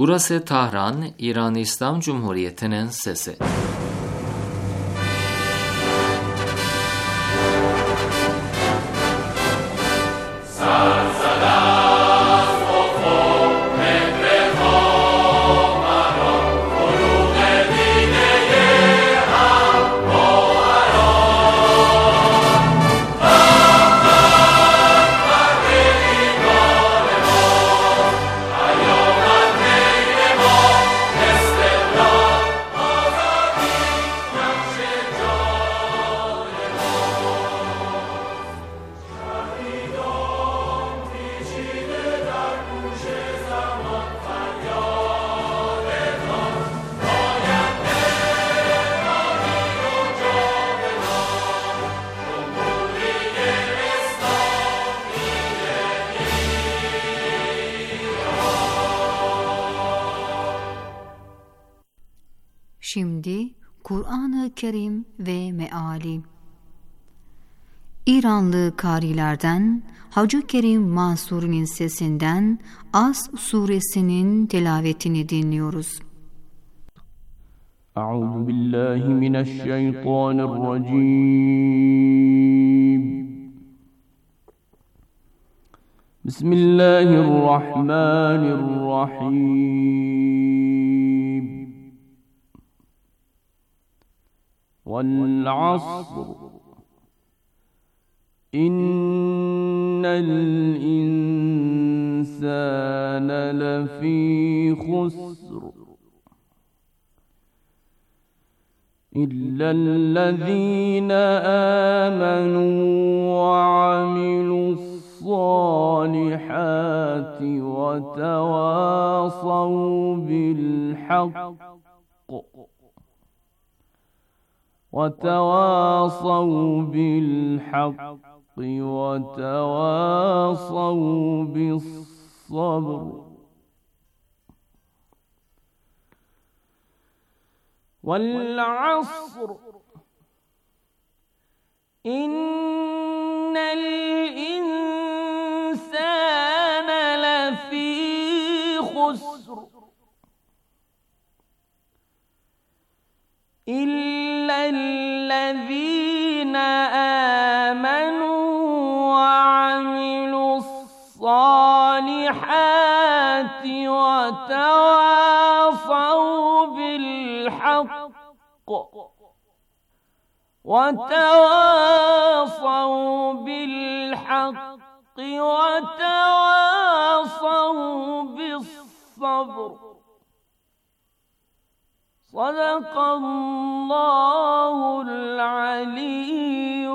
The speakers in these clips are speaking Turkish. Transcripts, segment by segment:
Burası Tahran, İran İslam Cumhuriyeti'nin sesi. Şimdi Kur'an-ı Kerim ve meali. İranlı karilerden Hacı Kerim Mansuri'nin sesinden As suresinin tilavetini dinliyoruz. Euzu billahi mineşşeytanirracim. Bismillahirrahmanirrahim. وَالْعَصْرِ إِنَّ الْإِنسَانَ لَفِي خُسْرٍ إِلَّا الَّذِينَ آمَنُوا وَعَمِلُوا الصَّالِحَاتِ وَتَوَاصَوْا بِالْحَقِّ وتواصوا بالصبر والعصر إن الإنسان لفي خسر إلا الذين آمنوا وعملوا الصالحات وتواصوا بالحق وتواصوا بالصبر. صدق الله العلي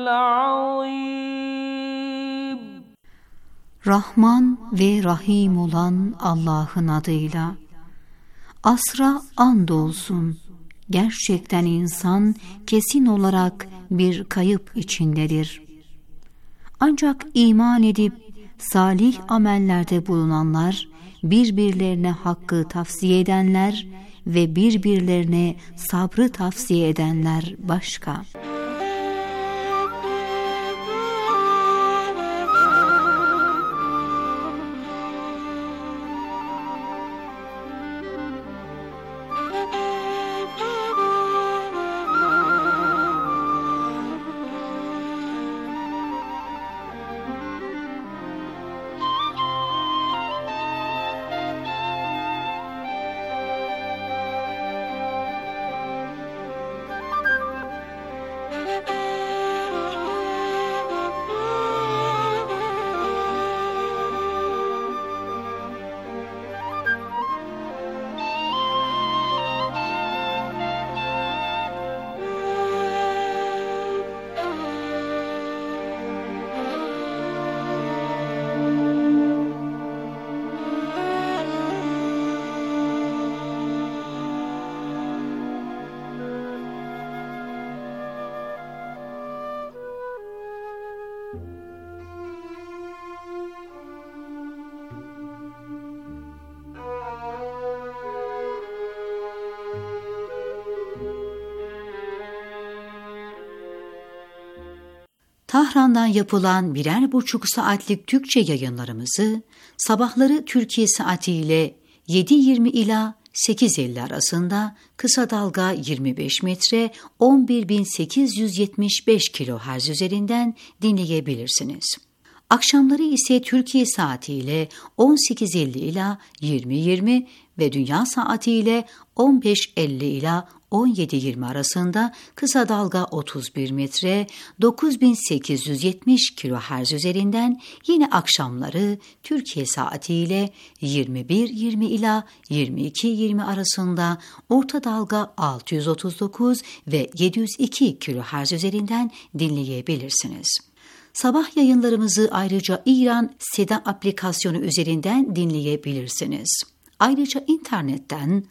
العظيم. Rahman ve Rahim olan Allah'ın adıyla. Asra andolsun. Gerçekten insan kesin olarak bir kayıp içindedir. Ancak iman edip salih amellerde bulunanlar, birbirlerine hakkı tavsiye edenler ve birbirlerine sabrı tavsiye edenler başka. Tahran'dan yapılan 1,5 saatlik Türkçe yayınlarımızı sabahları Türkiye saatiyle 7.20 ila 8.50 arasında, kısa dalga 25 metre 11.875 kHz üzerinden dinleyebilirsiniz. Akşamları ise Türkiye saatiyle 18.50 ila 20.20 ve dünya saatiyle 15.50 ila 17.20 arasında kısa dalga 31 metre 9.870 kHz üzerinden, yine akşamları Türkiye saatiyle 21.20 ila 22.20 arasında orta dalga 639 ve 702 kHz üzerinden dinleyebilirsiniz. Sabah yayınlarımızı ayrıca İran Seda aplikasyonu üzerinden dinleyebilirsiniz. Ayrıca internetten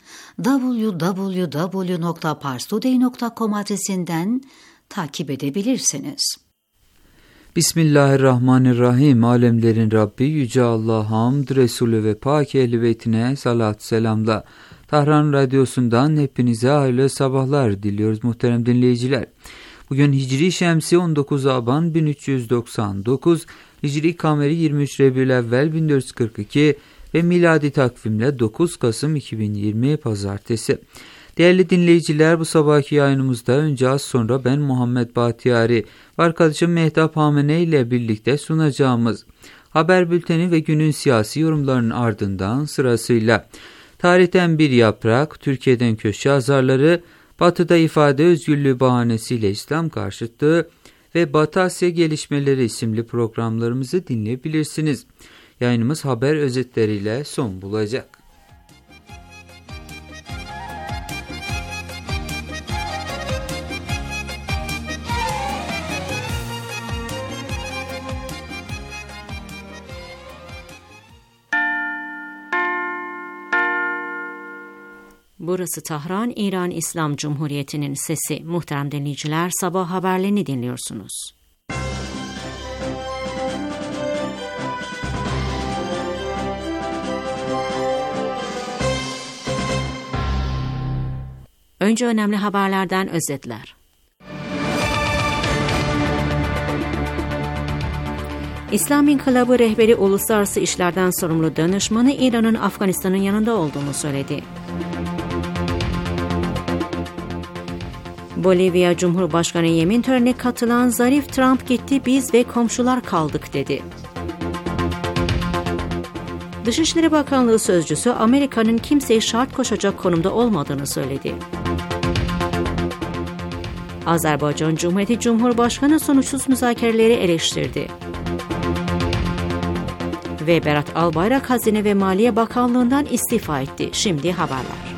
www.parstoday.com adresinden takip edebilirsiniz. Bismillahirrahmanirrahim. Alemlerin Rabbi Yüce Allah hamd, Resulü ve Pak Ehl-i Beytine salat selamla. Tahran Radyosu'ndan hepinize hayırlı sabahlar diliyoruz muhterem dinleyiciler. Bugün Hicri Şemsi 19 Aban 1399, Hicri Kameri 23 Rebiyülevvel 1442 ve miladi takvimle 9 Kasım 2020 Pazartesi. Değerli dinleyiciler, bu sabahki yayınımızda önce az sonra ben Muhammed Bahtiyari ve arkadaşım Mehtap Hamene ile birlikte sunacağımız haber bülteni ve günün siyasi yorumlarının ardından sırasıyla tarihten bir yaprak, Türkiye'den köşe yazarları, Batı'da ifade özgürlüğü bahanesiyle İslam karşıtlığı ve Batı Asya gelişmeleri isimli programlarımızı dinleyebilirsiniz. Yayınımız haber özetleriyle son bulacak. Burası Tahran, İran İslam Cumhuriyeti'nin sesi. Muhterem dinleyiciler, sabah haberlerini dinliyorsunuz. Önce önemli haberlerden özetler. İslam İnkılabı rehberi uluslararası işlerden sorumlu danışmanı İran'ın Afganistan'ın yanında olduğunu söyledi. Bolivya Cumhurbaşkanı yemin törenine katılan zarif Trump gitti, biz ve komşular kaldık dedi. Dışişleri Bakanlığı sözcüsü Amerika'nın kimseyi şart koşacak konumda olmadığını söyledi. Azerbaycan Cumhuriyeti Cumhurbaşkanı sonuçsuz müzakereleri eleştirdi. Ve Berat Albayrak Hazine ve Maliye Bakanlığı'ndan istifa etti. Şimdi haberler.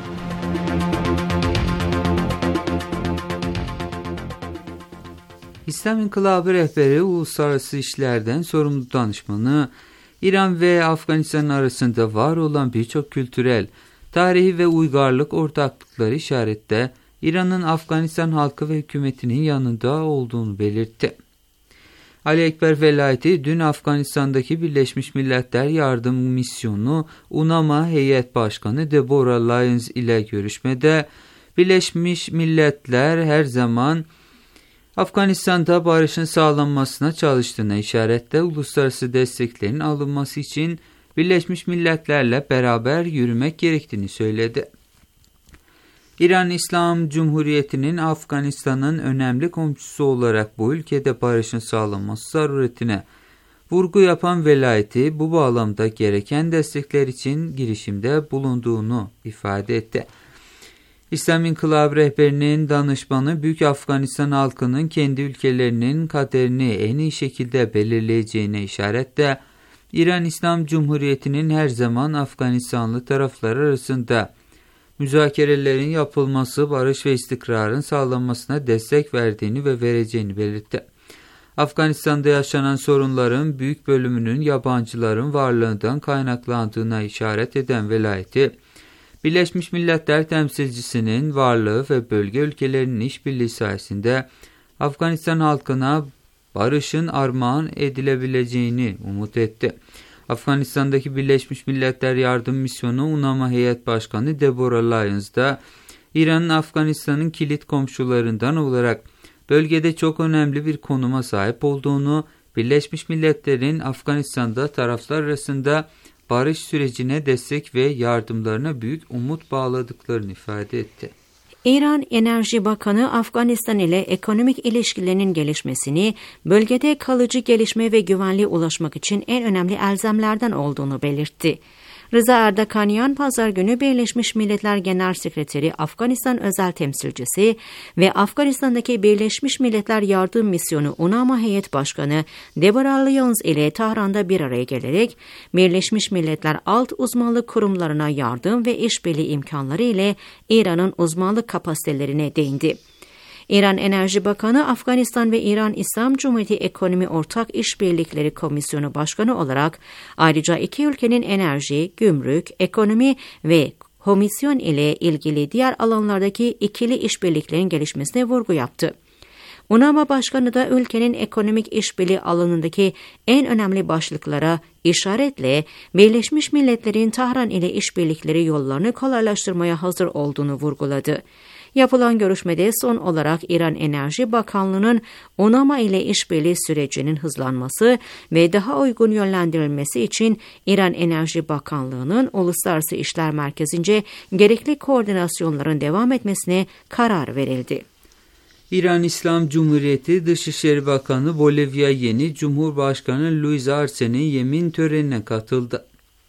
İslam İnkılabı rehberi uluslararası işlerden sorumlu danışmanı, İran ve Afganistan arasında var olan birçok kültürel, tarihi ve uygarlık ortaklıkları işaretle İran'ın Afganistan halkı ve hükümetinin yanında olduğunu belirtti. Ali Ekber Velayeti dün Afganistan'daki Birleşmiş Milletler Yardım Misyonu UNAMA Heyet Başkanı Deborah Lyons ile görüşmede Birleşmiş Milletler her zaman Afganistan'da barışın sağlanmasına çalıştığına işaretle uluslararası desteklerin alınması için Birleşmiş Milletler'le beraber yürümek gerektiğini söyledi. İran İslam Cumhuriyeti'nin Afganistan'ın önemli komşusu olarak bu ülkede barışın sağlanması zaruretine vurgu yapan velayeti bu bağlamda gereken destekler için girişimde bulunduğunu ifade etti. İslam İnkılabı rehberinin danışmanı Büyük Afganistan halkının kendi ülkelerinin kaderini en iyi şekilde belirleyeceğine işaretle İran İslam Cumhuriyeti'nin her zaman Afganistanlı taraflar arasında müzakerelerin yapılması, barış ve istikrarın sağlanmasına destek verdiğini ve vereceğini belirtti. Afganistan'da yaşanan sorunların büyük bölümünün yabancıların varlığından kaynaklandığına işaret eden velayeti, Birleşmiş Milletler temsilcisinin varlığı ve bölge ülkelerinin işbirliği sayesinde Afganistan halkına barışın armağan edilebileceğini umut etti. Afganistan'daki Birleşmiş Milletler Yardım Misyonu UNAMA Heyet Başkanı Deborah Lyons da İran'ın Afganistan'ın kilit komşularından olarak bölgede çok önemli bir konuma sahip olduğunu, Birleşmiş Milletler'in Afganistan'da taraflar arasında barış sürecine destek ve yardımlarına büyük umut bağladıklarını ifade etti. İran Enerji Bakanı Afganistan ile ekonomik ilişkilerinin gelişmesini, bölgede kalıcı gelişme ve güvenliğe ulaşmak için en önemli elzemlerden olduğunu belirtti. Rıza Erdakanyan, Pazar günü Birleşmiş Milletler Genel Sekreteri, Afganistan Özel Temsilcisi ve Afganistan'daki Birleşmiş Milletler Yardım Misyonu UNAMA Heyet Başkanı Deborah Lyons ile Tahran'da bir araya gelerek Birleşmiş Milletler alt uzmanlık kurumlarına yardım ve işbirliği imkanları ile İran'ın uzmanlık kapasitelerine değindi. İran Enerji Bakanı, Afganistan ve İran İslam Cumhuriyeti Ekonomi Ortak İşbirlikleri Komisyonu Başkanı olarak ayrıca iki ülkenin enerji, gümrük, ekonomi ve komisyon ile ilgili diğer alanlardaki ikili işbirliklerin gelişmesine vurgu yaptı. UNAMA Başkanı da ülkenin ekonomik işbirliği alanındaki en önemli başlıklara işaretle Birleşmiş Milletler'in Tahran ile işbirlikleri yollarını kolaylaştırmaya hazır olduğunu vurguladı. Yapılan görüşmede son olarak İran Enerji Bakanlığı'nın UNAMA ile işbirliği sürecinin hızlanması ve daha uygun yönlendirilmesi için İran Enerji Bakanlığı'nın Uluslararası İşler Merkezi'nce gerekli koordinasyonların devam etmesine karar verildi. İran İslam Cumhuriyeti Dışişleri Bakanı Bolivya yeni Cumhurbaşkanı Luis Arce'nin yemin törenine katıldı.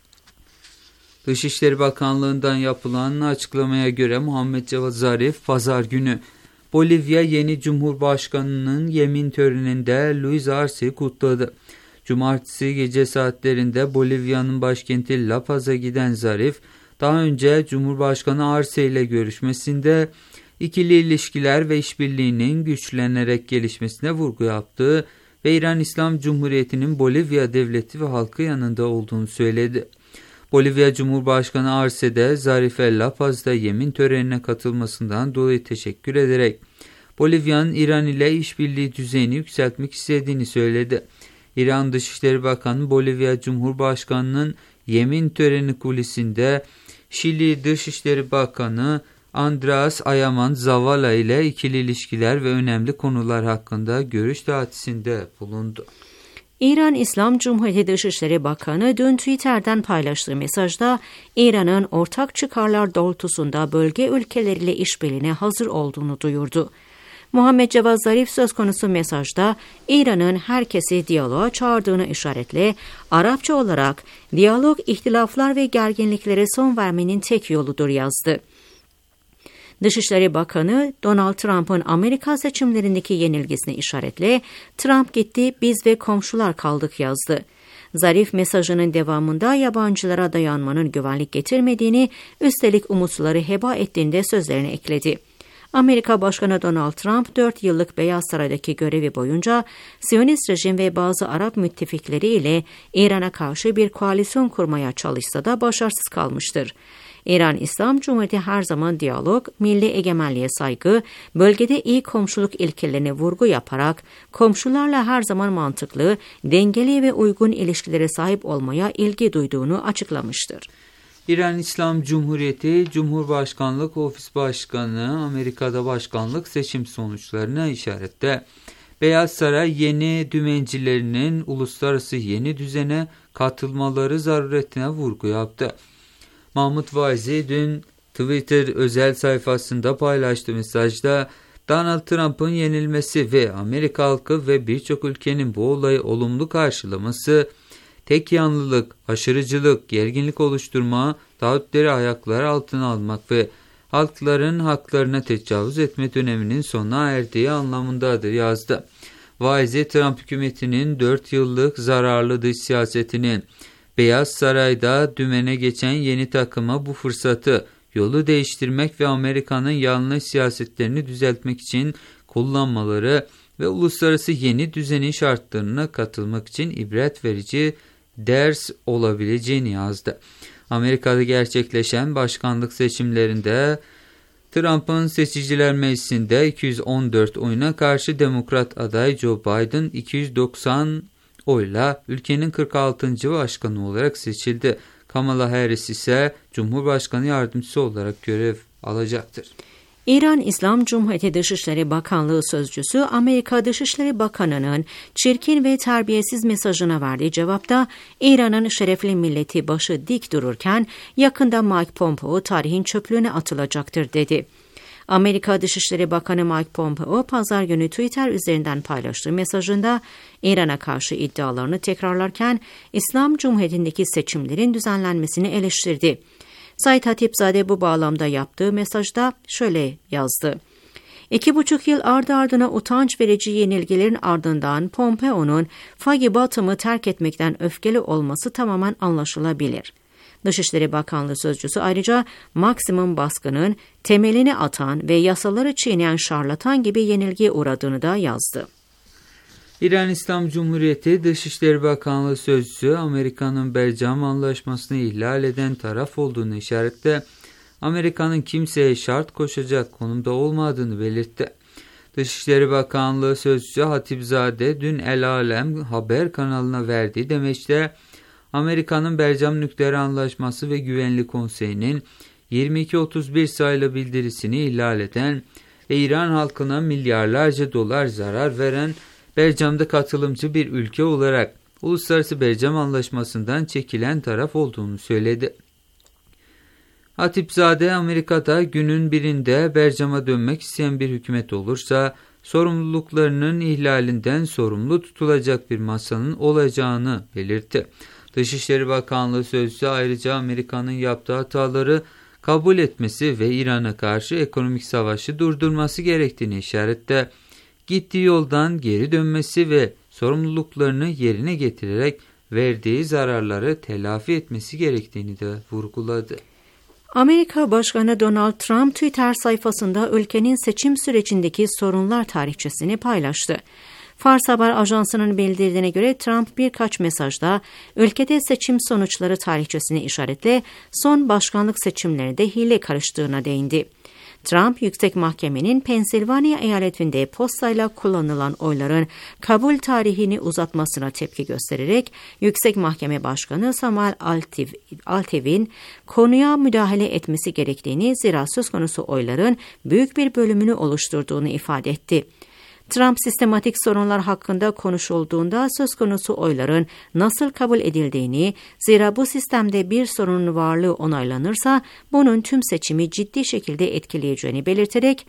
Dışişleri Bakanlığı'ndan yapılan açıklamaya göre Muhammed Cevat Zarif Pazar günü Bolivya yeni Cumhurbaşkanı'nın yemin töreninde Luis Arce'yi kutladı. Cumartesi gece saatlerinde Bolivya'nın başkenti La Paz'a giden Zarif, daha önce Cumhurbaşkanı Arce ile görüşmesinde ikili ilişkiler ve işbirliğinin güçlenerek gelişmesine vurgu yaptı ve İran İslam Cumhuriyeti'nin Bolivya devleti ve halkı yanında olduğunu söyledi. Bolivya Cumhurbaşkanı Arce de Zarif'e La Paz'da yemin törenine katılmasından dolayı teşekkür ederek Bolivya'nın İran ile işbirliği düzeyini yükseltmek istediğini söyledi. İran Dışişleri Bakanı Bolivya Cumhurbaşkanı'nın yemin töreni kulisinde Şili Dışişleri Bakanı Andrés Ayaman Zavala ile ikili ilişkiler ve önemli konular hakkında görüş teatisinde bulundu. İran İslam Cumhuriyeti Dışişleri Bakanı dün Twitter'den paylaştığı mesajda İran'ın ortak çıkarlar doğrultusunda bölge ülkeleriyle işbirliğine hazır olduğunu duyurdu. Muhammed Cevat Zarif söz konusu mesajda İran'ın herkesi diyaloğa çağırdığını işaretle Arapça olarak diyalog ihtilaflar ve gerginliklere son vermenin tek yoludur yazdı. Dışişleri Bakanı Donald Trump'ın Amerika seçimlerindeki yenilgisine işaretle Trump gitti biz ve komşular kaldık yazdı. Zarif mesajının devamında yabancılara dayanmanın güvenlik getirmediğini, üstelik umutları heba ettiğinde sözlerine ekledi. Amerika Başkanı Donald Trump 4 yıllık Beyaz Saray'daki görevi boyunca Siyonist rejim ve bazı Arap müttefikleri ile İran'a karşı bir koalisyon kurmaya çalışsa da başarısız kalmıştır. İran İslam Cumhuriyeti her zaman diyalog, milli egemenliğe saygı, bölgede iyi komşuluk ilkelerine vurgu yaparak komşularla her zaman mantıklı, dengeli ve uygun ilişkilere sahip olmaya ilgi duyduğunu açıklamıştır. İran İslam Cumhuriyeti Cumhurbaşkanlık Ofis Başkanı Amerika'da başkanlık seçim sonuçlarına işaretle Beyaz Saray yeni dümencilerinin uluslararası yeni düzene katılmaları zaruretine vurgu yaptı. Mahmut Vaizi dün Twitter özel sayfasında paylaştığı mesajda Donald Trump'ın yenilmesi ve Amerika halkı ve birçok ülkenin bu olayı olumlu karşılaması, tek yanlılık, aşırıcılık, gerginlik oluşturma, taahhütleri ayaklar altına almak ve halkların haklarına tecavüz etme döneminin sona erdiği anlamındadır yazdı. Vaizi Trump hükümetinin 4 yıllık zararlı dış siyasetinin Beyaz Saray'da dümene geçen yeni takıma bu fırsatı yolu değiştirmek ve Amerika'nın yanlış siyasetlerini düzeltmek için kullanmaları ve uluslararası yeni düzenin şartlarına katılmak için ibret verici ders olabileceğini yazdı. Amerika'da gerçekleşen başkanlık seçimlerinde Trump'ın Seçiciler Meclisi'nde 214 oyuna karşı Demokrat aday Joe Biden 290 oyla ülkenin 46. başkanı olarak seçildi. Kamala Harris ise Cumhurbaşkanı yardımcısı olarak görev alacaktır. İran İslam Cumhuriyeti Dışişleri Bakanlığı Sözcüsü Amerika Dışişleri Bakanı'nın çirkin ve terbiyesiz mesajına verdiği cevapta İran'ın şerefli milleti başı dik dururken yakında Mike Pompeo tarihin çöplüğüne atılacaktır dedi. Amerika Dışişleri Bakanı Mike Pompeo pazar günü Twitter üzerinden paylaştığı mesajında İran'a karşı iddialarını tekrarlarken İslam Cumhuriyeti'ndeki seçimlerin düzenlenmesini eleştirdi. Said Hatipzade bu bağlamda yaptığı mesajda şöyle yazdı. 2,5 yıl ardı ardına utanç verici yenilgilerin ardından Pompeo'nun Fagi Batım'ı terk etmekten öfkeli olması tamamen anlaşılabilir. Dışişleri Bakanlığı Sözcüsü ayrıca maksimum baskının temelini atan ve yasaları çiğneyen şarlatan gibi yenilgiye uğradığını da yazdı. İran İslam Cumhuriyeti Dışişleri Bakanlığı Sözcüsü Amerika'nın Bercam Anlaşması'nı ihlal eden taraf olduğunu işaretle Amerika'nın kimseye şart koşacak konumda olmadığını belirtti. Dışişleri Bakanlığı Sözcüsü Hatipzade dün El Alem haber kanalına verdiği demeçte Amerika'nın Bercam Nükleer Anlaşması ve Güvenlik Konseyi'nin 2231 sayılı bildirisini ihlal eden ve İran halkına milyarlarca dolar zarar veren Bercam'da katılımcı bir ülke olarak Uluslararası Bercam Anlaşması'ndan çekilen taraf olduğunu söyledi. Hatipzade Amerika'da günün birinde Bercam'a dönmek isteyen bir hükümet olursa sorumluluklarının ihlalinden sorumlu tutulacak bir masanın olacağını belirtti. Dışişleri Bakanlığı Sözcüsü ayrıca Amerika'nın yaptığı hataları kabul etmesi ve İran'a karşı ekonomik savaşı durdurması gerektiğini işaretle gittiği yoldan geri dönmesi ve sorumluluklarını yerine getirerek verdiği zararları telafi etmesi gerektiğini de vurguladı. Amerika Başkanı Donald Trump Twitter sayfasında ülkenin seçim sürecindeki sorunlar tarihçesini paylaştı. Fars Haber Ajansı'nın bildirdiğine göre Trump birkaç mesajda ülkede seçim sonuçları tarihçesini işaretle son başkanlık seçimlerinde hile karıştığına değindi. Trump, Yüksek Mahkemenin Pensilvanya eyaletinde postayla kullanılan oyların kabul tarihini uzatmasına tepki göstererek Yüksek Mahkeme Başkanı Samuel Altev'in konuya müdahale etmesi gerektiğini, zira söz konusu oyların büyük bir bölümünü oluşturduğunu ifade etti. Trump sistematik sorunlar hakkında konuşulduğunda söz konusu oyların nasıl kabul edildiğini, zira bu sistemde bir sorunun varlığı onaylanırsa bunun tüm seçimi ciddi şekilde etkileyeceğini belirterek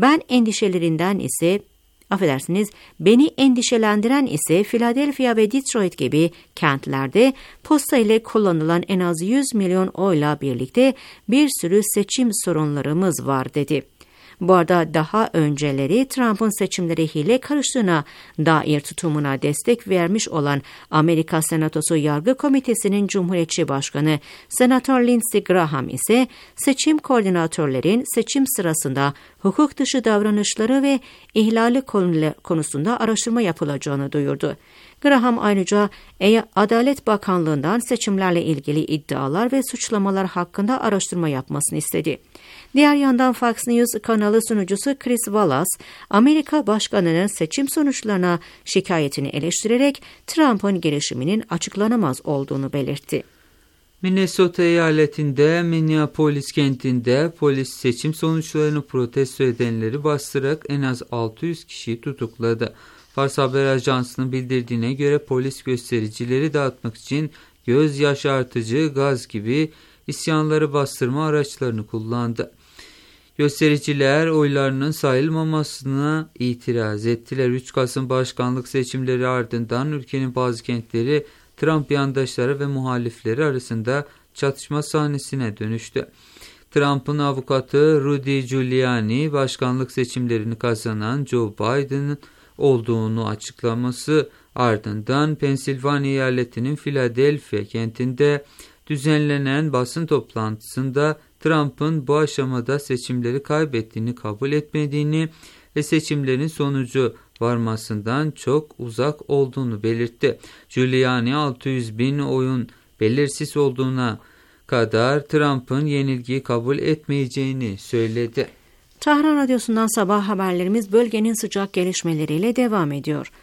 beni endişelendiren ise Philadelphia ve Detroit gibi kentlerde posta ile kullanılan en az 100 milyon oyla birlikte bir sürü seçim sorunlarımız var dedi. Bu arada daha önceleri Trump'ın seçimlere hile karıştığına dair tutumuna destek vermiş olan Amerika Senatosu Yargı Komitesi'nin Cumhuriyetçi Başkanı Senatör Lindsey Graham ise seçim koordinatörlerin seçim sırasında hukuk dışı davranışları ve ihlali konusunda araştırma yapılacağını duyurdu. Graham ayrıca Adalet Bakanlığı'ndan seçimlerle ilgili iddialar ve suçlamalar hakkında araştırma yapmasını istedi. Diğer yandan Fox News kanalı sunucusu Chris Wallace, Amerika Başkanı'nın seçim sonuçlarına şikayetini eleştirerek Trump'ın girişiminin açıklanamaz olduğunu belirtti. Minnesota eyaletinde Minneapolis kentinde polis seçim sonuçlarını protesto edenleri bastırarak en az 600 kişiyi tutukladı. Fars Haber Ajansı'nın bildirdiğine göre polis göstericileri dağıtmak için göz yaşartıcı gaz gibi isyanları bastırma araçlarını kullandı. Göstericiler oylarının sayılmamasına itiraz ettiler. 3 Kasım başkanlık seçimleri ardından ülkenin bazı kentleri Trump yandaşları ve muhalifleri arasında çatışma sahnesine dönüştü. Trump'ın avukatı Rudy Giuliani, başkanlık seçimlerini kazanan Joe Biden'ın olduğunu açıklaması ardından Pensilvanya eyaletinin Philadelphia kentinde düzenlenen basın toplantısında Trump'ın bu aşamada seçimleri kaybettiğini kabul etmediğini ve seçimlerin sonucu varmasından çok uzak olduğunu belirtti. Giuliani 600 bin oyun belirsiz olduğuna kadar Trump'ın yenilgiyi kabul etmeyeceğini söyledi. Tahran Radyosu'ndan sabah haberlerimiz bölgenin sıcak gelişmeleriyle devam ediyor.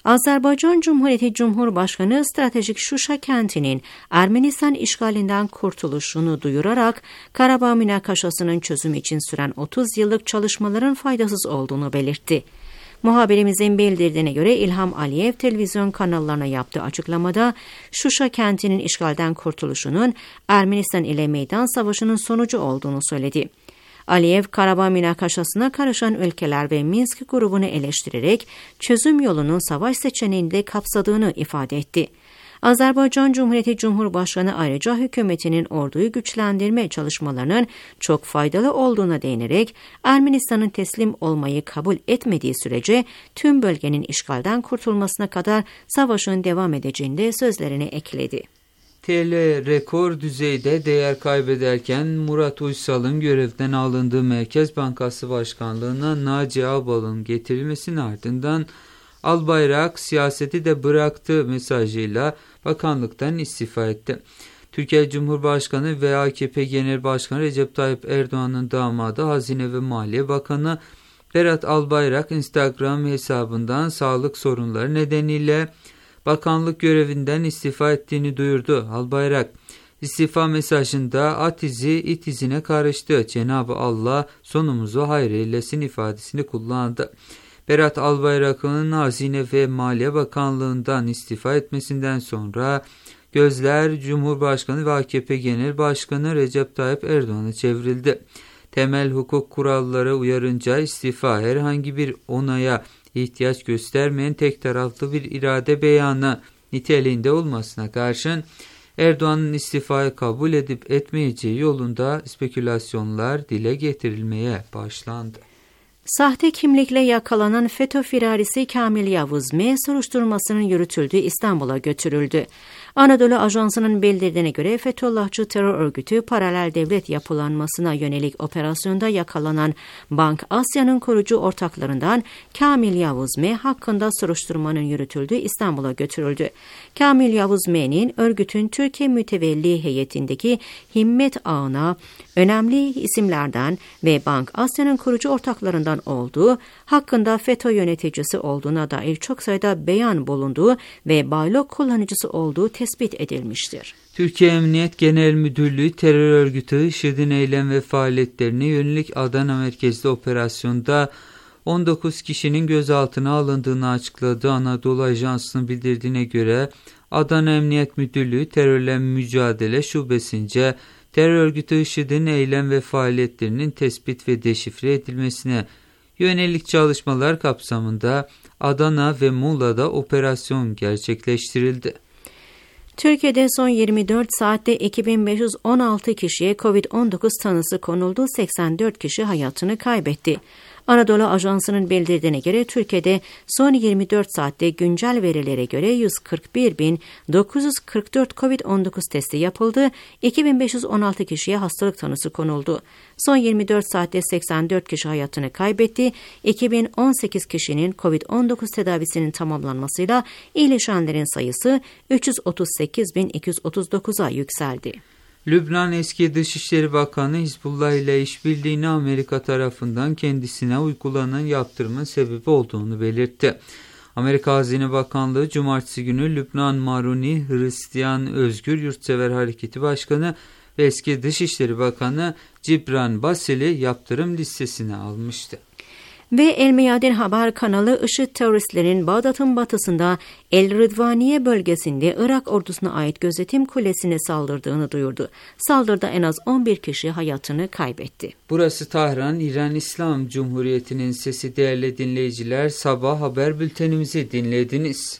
Azerbaycan Cumhuriyeti Cumhurbaşkanı stratejik Şuşa kentinin Ermenistan işgalinden kurtuluşunu duyurarak Karabağ münakaşasının çözümü için süren 30 yıllık çalışmaların faydasız olduğunu belirtti. Muhabirimizin bildirdiğine göre İlham Aliyev televizyon kanallarına yaptığı açıklamada Şuşa kentinin işgalden kurtuluşunun Ermenistan ile meydan savaşının sonucu olduğunu söyledi. Aliyev, Karabağ münakaşasına karışan ülkeler ve Minsk grubunu eleştirerek çözüm yolunun savaş seçeneğinde kapsadığını ifade etti. Azerbaycan Cumhuriyeti Cumhurbaşkanı ayrıca hükümetinin orduyu güçlendirme çalışmalarının çok faydalı olduğuna değinerek Ermenistan'ın teslim olmayı kabul etmediği sürece tüm bölgenin işgalden kurtulmasına kadar savaşın devam edeceğini de sözlerine ekledi. TL rekor düzeyde değer kaybederken Murat Uysal'ın görevden alındığı Merkez Bankası Başkanlığı'na Naci Ağbal'ın getirilmesinin ardından Albayrak siyaseti de bıraktı mesajıyla bakanlıktan istifa etti. Türkiye Cumhurbaşkanı ve AKP Genel Başkanı Recep Tayyip Erdoğan'ın damadı Hazine ve Maliye Bakanı Berat Albayrak Instagram hesabından sağlık sorunları nedeniyle bakanlık görevinden istifa ettiğini duyurdu. Albayrak istifa mesajında at izi it izine karıştı. Cenab-ı Allah sonumuzu hayır eylesin ifadesini kullandı. Berat Albayrak'ın Hazine ve Maliye Bakanlığı'ndan istifa etmesinden sonra gözler Cumhurbaşkanı ve AKP Genel Başkanı Recep Tayyip Erdoğan'a çevrildi. Temel hukuk kuralları uyarınca istifa herhangi bir onaya ihtiyaç göstermeyen tek taraflı bir irade beyanı niteliğinde olmasına karşın Erdoğan'ın istifayı kabul edip etmeyeceği yolunda spekülasyonlar dile getirilmeye başlandı. Sahte kimlikle yakalanan FETÖ firarisi Kamil Yavuz M. soruşturmasının yürütüldüğü İstanbul'a götürüldü. Anadolu Ajansı'nın bildirdiğine göre Fethullahçı terör örgütü paralel devlet yapılanmasına yönelik operasyonda yakalanan Bank Asya'nın kurucu ortaklarından Kamil Yavuz M. hakkında soruşturmanın yürütüldüğü İstanbul'a götürüldü. Kamil Yavuz M.'nin örgütün Türkiye mütevelli heyetindeki himmet ağına önemli isimlerden ve Bank Asya'nın kurucu ortaklarından olduğu, hakkında FETÖ yöneticisi olduğuna dair çok sayıda beyan bulunduğu ve baylok kullanıcısı olduğu tespit edilmiştir. Türkiye Emniyet Genel Müdürlüğü terör örgütü IŞİD'in eylem ve faaliyetlerine yönelik Adana merkezli operasyonda 19 kişinin gözaltına alındığını açıkladı. Anadolu Ajansı'nın bildirdiğine göre Adana Emniyet Müdürlüğü Terörle Mücadele Şubesince terör örgütü IŞİD'in eylem ve faaliyetlerinin tespit ve deşifre edilmesine yönelik çalışmalar kapsamında Adana ve Muğla'da operasyon gerçekleştirildi. Türkiye'de son 24 saatte 2516 kişiye COVID-19 tanısı konuldu, 84 kişi hayatını kaybetti. Anadolu Ajansı'nın bildirdiğine göre Türkiye'de son 24 saatte güncel verilere göre 141.944 COVID-19 testi yapıldı, 2516 kişiye hastalık tanısı konuldu. Son 24 saatte 84 kişi hayatını kaybetti, 2018 kişinin COVID-19 tedavisinin tamamlanmasıyla iyileşenlerin sayısı 338.239'a yükseldi. Lübnan eski Dışişleri Bakanı Hizbullah ile işbirliğini Amerika tarafından kendisine uygulanan yaptırımın sebebi olduğunu belirtti. Amerika Hazine Bakanlığı Cumartesi günü Lübnan Maruni Hristiyan Özgür Yurtsever Hareketi Başkanı ve eski Dışişleri Bakanı Cibran Basili yaptırım listesine almıştı. Ve El Meyadin Haber kanalı IŞİD teröristlerin Bağdat'ın batısında El Rıdvaniye bölgesinde Irak ordusuna ait gözetim kulesine saldırdığını duyurdu. Saldırıda en az 11 kişi hayatını kaybetti. Burası Tahran, İran İslam Cumhuriyeti'nin sesi değerli dinleyiciler. Sabah haber bültenimizi dinlediniz.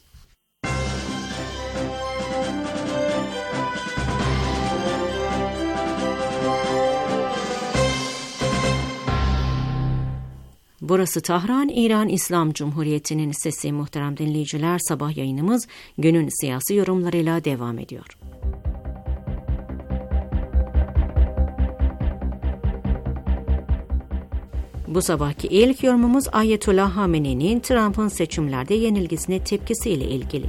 Burası Tahran, İran İslam Cumhuriyeti'nin sesi. Muhterem dinleyiciler, sabah yayınımız günün siyasi yorumlarıyla devam ediyor. Bu sabahki ilk yorumumuz Ayetullah Hamene'nin Trump'ın seçimlerde yenilgisine tepkisiyle ilgili.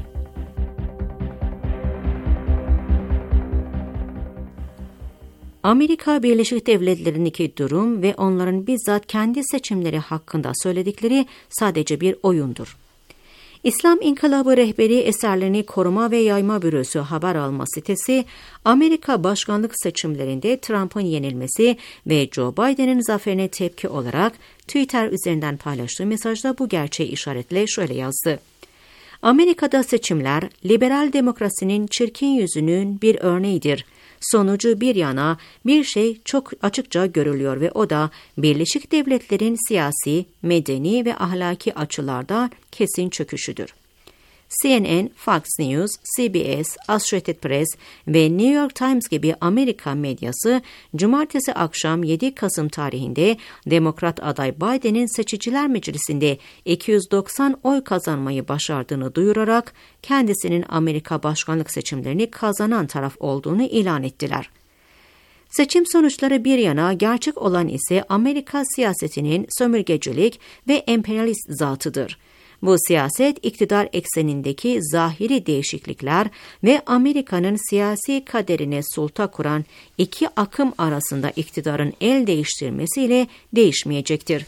Amerika Birleşik Devletleri'ndeki durum ve onların bizzat kendi seçimleri hakkında söyledikleri sadece bir oyundur. İslam İnkılabı Rehberi Eserlerini Koruma ve Yayma Bürosu haber alma sitesi, Amerika başkanlık seçimlerinde Trump'ın yenilmesi ve Joe Biden'in zaferine tepki olarak Twitter üzerinden paylaştığı mesajda bu gerçeği işaretle şöyle yazdı. Amerika'da seçimler, liberal demokrasinin çirkin yüzünün bir örneğidir. Sonucu bir yana bir şey çok açıkça görülüyor ve o da Birleşik Devletler'in siyasi, medeni ve ahlaki açılarda kesin çöküşüdür. CNN, Fox News, CBS, Associated Press ve New York Times gibi Amerika medyası, Cumartesi akşam 7 Kasım tarihinde Demokrat aday Biden'in seçiciler meclisinde 290 oy kazanmayı başardığını duyurarak kendisinin Amerika başkanlık seçimlerini kazanan taraf olduğunu ilan ettiler. Seçim sonuçları bir yana, gerçek olan ise Amerika siyasetinin sömürgecilik ve emperyalist zatıdır. Bu siyaset, iktidar eksenindeki zahiri değişiklikler ve Amerika'nın siyasi kaderine sulta kuran iki akım arasında iktidarın el değiştirmesiyle değişmeyecektir.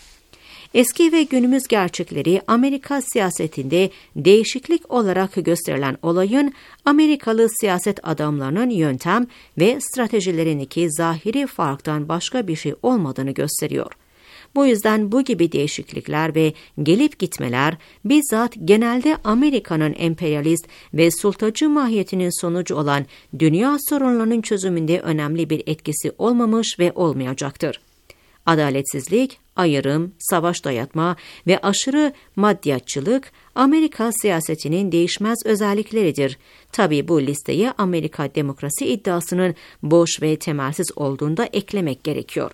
Eski ve günümüz gerçekleri Amerika siyasetinde değişiklik olarak gösterilen olayın Amerikalı siyaset adamlarının yöntem ve stratejilerindeki zahiri farktan başka bir şey olmadığını gösteriyor. Bu yüzden bu gibi değişiklikler ve gelip gitmeler bizzat genelde Amerika'nın emperyalist ve sultacı mahiyetinin sonucu olan dünya sorunlarının çözümünde önemli bir etkisi olmamış ve olmayacaktır. Adaletsizlik, ayrım, savaş dayatma ve aşırı maddiyatçılık Amerika siyasetinin değişmez özellikleridir. Tabii bu listeye Amerika demokrasi iddiasının boş ve temelsiz olduğunu da eklemek gerekiyor.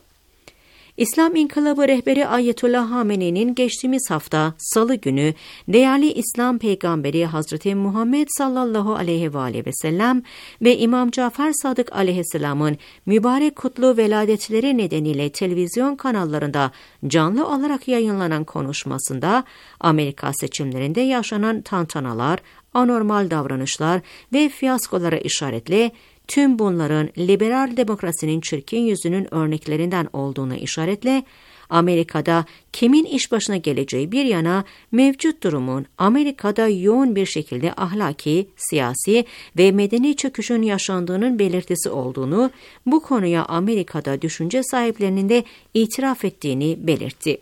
İslam İnkılabı Rehberi Ayetullah Hamene'nin geçtiğimiz hafta Salı günü değerli İslam Peygamberi Hazreti Muhammed sallallahu aleyhi ve aleyhi ve sellem ve İmam Cafer Sadık aleyhisselamın mübarek kutlu veladetleri nedeniyle televizyon kanallarında canlı olarak yayınlanan konuşmasında Amerika seçimlerinde yaşanan tantanalar, anormal davranışlar ve fiyaskolara işaretle tüm bunların liberal demokrasinin çirkin yüzünün örneklerinden olduğunu işaretle, Amerika'da kimin iş başına geleceği bir yana mevcut durumun Amerika'da yoğun bir şekilde ahlaki, siyasi ve medeni çöküşün yaşandığının belirtisi olduğunu, bu konuya Amerika'da düşünce sahiplerinin de itiraf ettiğini belirtti.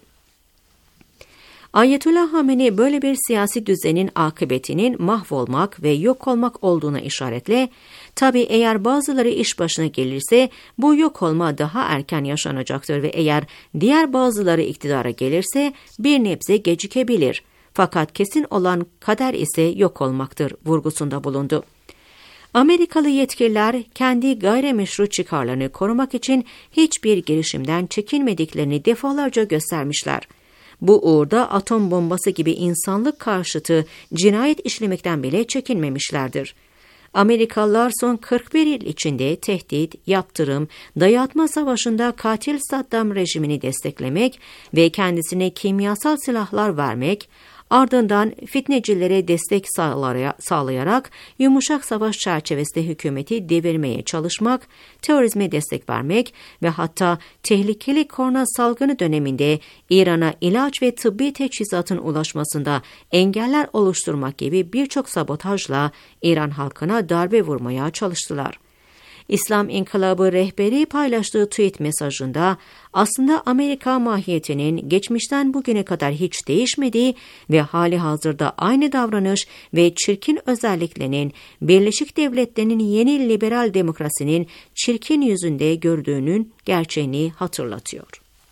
Ayetullah Hamenei böyle bir siyasi düzenin akıbetinin mahvolmak ve yok olmak olduğuna işaretle, tabii eğer bazıları iş başına gelirse bu yok olma daha erken yaşanacaktır ve eğer diğer bazıları iktidara gelirse bir nebze gecikebilir. Fakat kesin olan kader ise yok olmaktır vurgusunda bulundu. Amerikalı yetkililer kendi gayrimeşru çıkarlarını korumak için hiçbir girişimden çekinmediklerini defalarca göstermişler. Bu uğurda atom bombası gibi insanlık karşıtı cinayet işlemekten bile çekinmemişlerdir. Amerikalılar son 41 yıl içinde tehdit, yaptırım, dayatma savaşında katil Saddam rejimini desteklemek ve kendisine kimyasal silahlar vermek, ardından fitnecilere destek sağlayarak yumuşak savaş çerçevesinde hükümeti devirmeye çalışmak, terörizme destek vermek ve hatta tehlikeli korona salgını döneminde İran'a ilaç ve tıbbi teçhizatın ulaşmasında engeller oluşturmak gibi birçok sabotajla İran halkına darbe vurmaya çalıştılar. İslam İnkılabı Rehberi paylaştığı tweet mesajında aslında Amerika mahiyetinin geçmişten bugüne kadar hiç değişmediği ve hali hazırda aynı davranış ve çirkin özelliklerinin Birleşik Devletler'in yeni liberal demokrasinin çirkin yüzünde gördüğünün gerçeğini hatırlatıyor.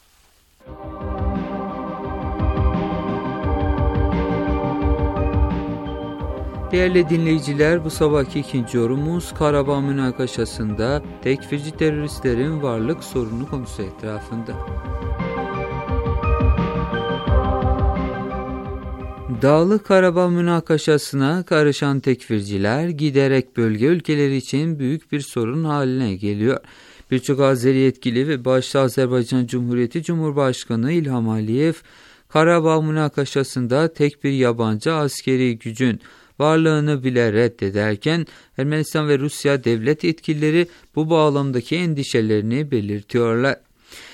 Değerli dinleyiciler, bu sabahki ikinci yorumumuz Karabağ münakaşasında tekfirci teröristlerin varlık sorunu konusu etrafında. Dağlık Karabağ münakaşasına karışan tekfirciler giderek bölge ülkeleri için büyük bir sorun haline geliyor. Birçok Azeri yetkili ve başta Azerbaycan Cumhuriyeti Cumhurbaşkanı İlham Aliyev, Karabağ münakaşasında tek bir yabancı askeri gücün varlığını bile reddederken Ermenistan ve Rusya devlet yetkilileri bu bağlamdaki endişelerini belirtiyorlar.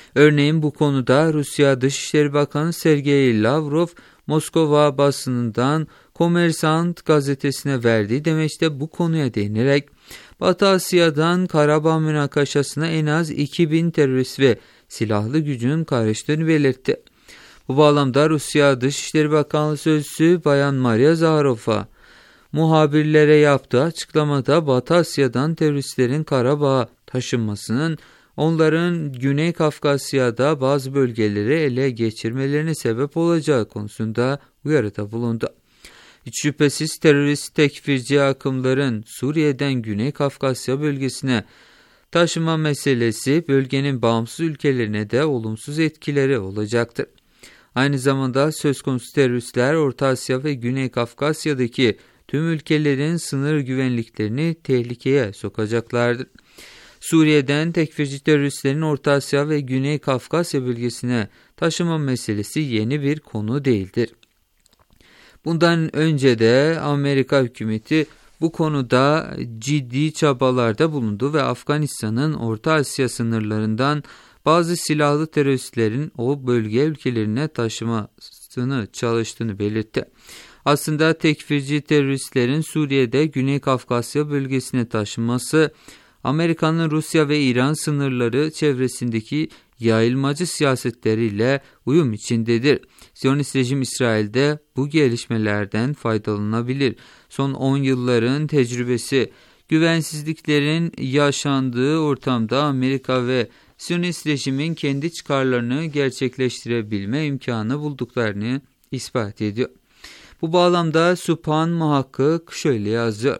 Örneğin bu konuda Rusya Dışişleri Bakanı Sergey Lavrov, Moskova basınından Kommersant gazetesine verdiği demeçte bu konuya değinerek, Batı Asya'dan Karabağ münakaşasına en az 2000 terörist ve silahlı gücün karıştığını belirtti. Bu bağlamda Rusya Dışişleri Bakanlığı Sözcüsü Bayan Maria Zaharova, muhabirlere yaptığı açıklamada Batı Asya'dan teröristlerin Karabağ'a taşınmasının onların Güney Kafkasya'da bazı bölgeleri ele geçirmelerine sebep olacağı konusunda uyarıda bulundu. Hiç şüphesiz terörist tekfirci akımların Suriye'den Güney Kafkasya bölgesine taşıma meselesi bölgenin bağımsız ülkelerine de olumsuz etkileri olacaktır. Aynı zamanda söz konusu teröristler Orta Asya ve Güney Kafkasya'daki tüm ülkelerin sınır güvenliklerini tehlikeye sokacaklardır. Suriye'den tekfirci teröristlerin Orta Asya ve Güney Kafkasya bölgesine taşıma meselesi yeni bir konu değildir. Bundan önce de Amerika hükümeti bu konuda ciddi çabalarda bulundu ve Afganistan'ın Orta Asya sınırlarından bazı silahlı teröristlerin o bölge ülkelerine taşımasını çalıştığını belirtti. Aslında tekfirci teröristlerin Suriye'de Güney Kafkasya bölgesine taşınması, Amerika'nın Rusya ve İran sınırları çevresindeki yayılmacı siyasetleriyle uyum içindedir. Siyonist rejim İsrail'de bu gelişmelerden faydalanabilir. Son 10 yılların tecrübesi, güvensizliklerin yaşandığı ortamda Amerika ve Siyonist rejimin kendi çıkarlarını gerçekleştirebilme imkanı bulduklarını ispat ediyor. Bu bağlamda Subhan muhakkak şöyle yazıyor.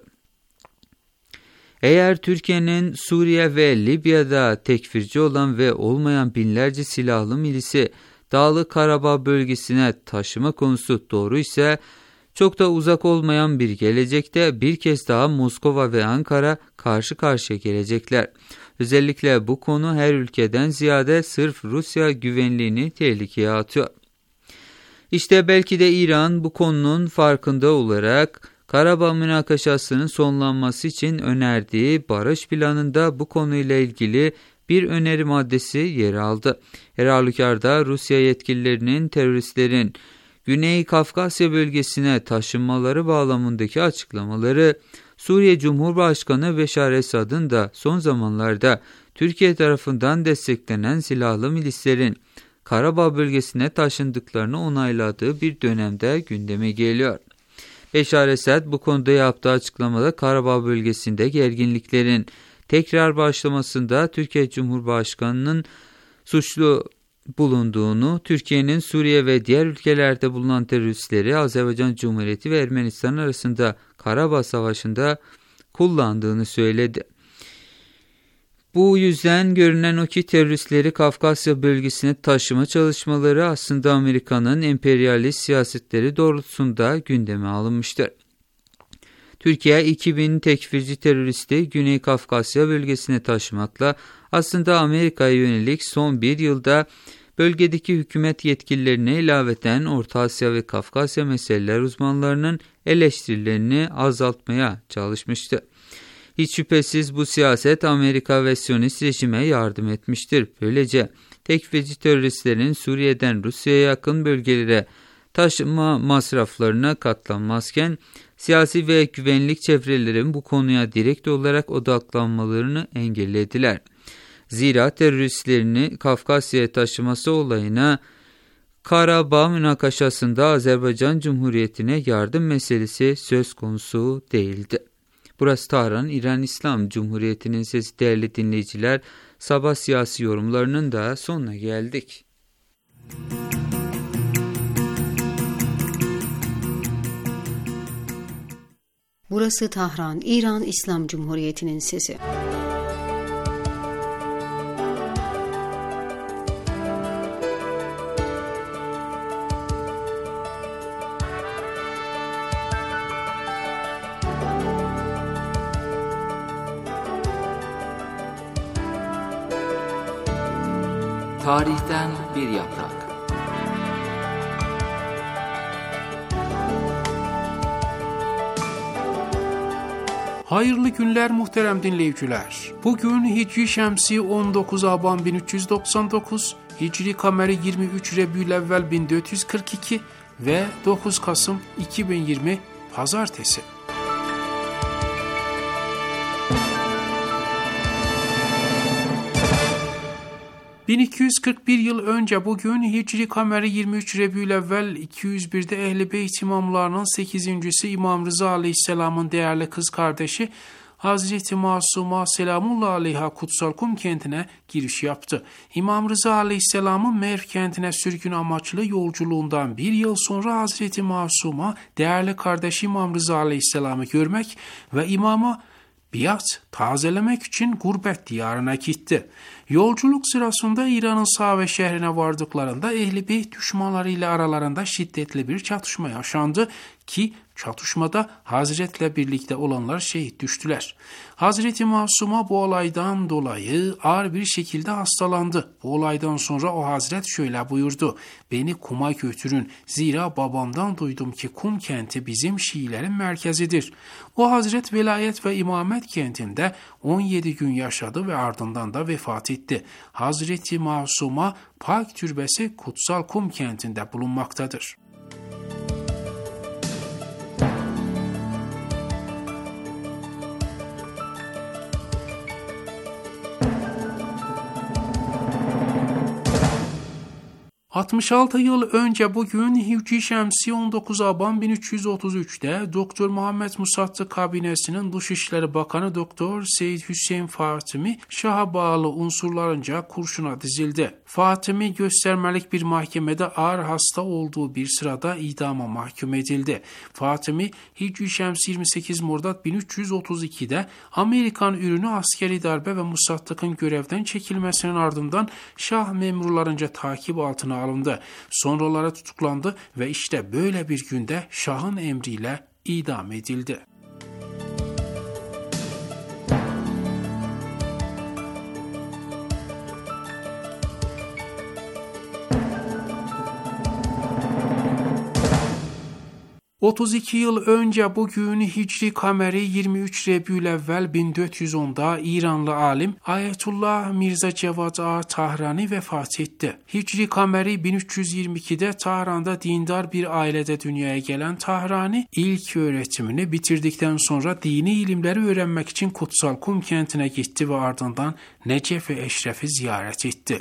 Eğer Türkiye'nin Suriye ve Libya'da tekfirci olan ve olmayan binlerce silahlı milisi Dağlık Karabağ bölgesine taşıma konusu doğru ise çok da uzak olmayan bir gelecekte bir kez daha Moskova ve Ankara karşı karşıya gelecekler. Özellikle bu konu her ülkeden ziyade sırf Rusya güvenliğini tehlikeye atıyor. İşte belki de İran bu konunun farkında olarak Karabağ münakaşasının sonlanması için önerdiği barış planında bu konuyla ilgili bir öneri maddesi yer aldı. Her halükarda Rusya yetkililerinin teröristlerin Güney Kafkasya bölgesine taşınmaları bağlamındaki açıklamaları, Suriye Cumhurbaşkanı Beşar Esad'ın da son zamanlarda Türkiye tarafından desteklenen silahlı milislerin Karabağ bölgesine taşındıklarını onayladığı bir dönemde gündeme geliyor. Beşar Esad bu konuda yaptığı açıklamada Karabağ bölgesinde gerginliklerin tekrar başlamasında Türkiye Cumhurbaşkanı'nın suçlu bulunduğunu, Türkiye'nin Suriye ve diğer ülkelerde bulunan teröristleri Azerbaycan Cumhuriyeti ve Ermenistan arasında Karabağ Savaşı'nda kullandığını söyledi. Bu yüzden görünen o ki teröristleri Kafkasya bölgesine taşıma çalışmaları aslında Amerika'nın emperyalist siyasetleri doğrultusunda gündeme alınmıştır. Türkiye 2000 tekfirci teröristi Güney Kafkasya bölgesine taşımakla aslında Amerika'ya yönelik son bir yılda bölgedeki hükümet yetkililerine ilaveten Orta Asya ve Kafkasya meseleler uzmanlarının eleştirilerini azaltmaya çalışmıştı. Hiç şüphesiz bu siyaset Amerika ve Siyonist rejime yardım etmiştir. Böylece tekfirci teröristlerin Suriye'den Rusya'ya yakın bölgelere taşıma masraflarına katlanmazken siyasi ve güvenlik çevrelerin bu konuya direkt olarak odaklanmalarını engellediler. Zira teröristlerini Kafkasya'ya taşıması olayına Karabağ münakaşasında Azerbaycan Cumhuriyeti'ne yardım meselesi söz konusu değildi. Burası Tahran, İran İslam Cumhuriyeti'nin sesi değerli dinleyiciler. Sabah siyasi yorumlarının da sonuna geldik. Burası Tahran, İran İslam Cumhuriyeti'nin sesi. Tarihten bir yaprak. Hayırlı günler muhterem dinleyiciler. Bugün Hicri Şemsi 19 Aban 1399, Hicri Kameri 23 Rebü'l-Evvel 1442 ve 9 Kasım 2020 Pazartesi. ...1241 yıl önce bugün Hicri Kameri 23 Rebü'l-Evvel 201'de Ehl-i Beyt imamlarının 8.'si İmam Rıza Aleyhisselam'ın değerli kız kardeşi Hazreti Masuma Selamullah Aleyha Kutsal Kum kentine giriş yaptı. İmam Rıza Aleyhisselam'ın Merv kentine sürgün amaçlı yolculuğundan bir yıl sonra Hazreti Masuma değerli kardeşi İmam Rıza Aleyhisselam'ı görmek ve imama biat tazelemek için gurbet diyarına gitti. Yolculuk sırasında İran'ın Save şehrine vardıklarında Ehl-i Beyt düşmanlarıyla aralarında şiddetli bir çatışma yaşandı ki çatışmada Hazret'le birlikte olanlar şehit düştüler. Hazreti Masuma bu olaydan dolayı ağır bir şekilde hastalandı. Bu olaydan sonra o Hazret şöyle buyurdu: "Beni Kum'a götürün, zira babamdan duydum ki Kum kenti bizim Şiilerin merkezidir." O Hazret velayet ve imamet kentinde 17 gün yaşadı ve ardından da vefat etti. Hazreti Masuma Pak Türbesi Kutsal Kum kentinde bulunmaktadır. ...66 yıl önce bugün Hicri Şemsi 19 Aban 1333'te Doktor Muhammed Musaddık kabinesinin Dışişleri Bakanı Doktor Seyyid Hüseyin Fatimi Şah'a bağlı unsurlarınca kurşuna dizildi. Fatimi göstermelik bir mahkemede ağır hasta olduğu bir sırada idama mahkum edildi. Fatimi Hicri Şemsi 28 Murdat 1332'de Amerikan ürünü askeri darbe ve Musaddık'ın görevden çekilmesinin ardından Şah memurlarınca takip altına alındı. Sonraları tutuklandı ve işte böyle bir günde Şah'ın emriyle idam edildi. ...32 yıl önce bugün Hicri Kameri 23 Rebü'l-Evvel 1410'da İranlı alim Ayetullah Mirza Cevad Ağa Tahrani vefat etti. Hicri Kameri 1322'de Tahran'da dindar bir ailede dünyaya gelen Tahrani ilk öğretimini bitirdikten sonra dini ilimleri öğrenmek için Kutsal Kum kentine gitti ve ardından Necef ve Eşref'i ziyaret etti.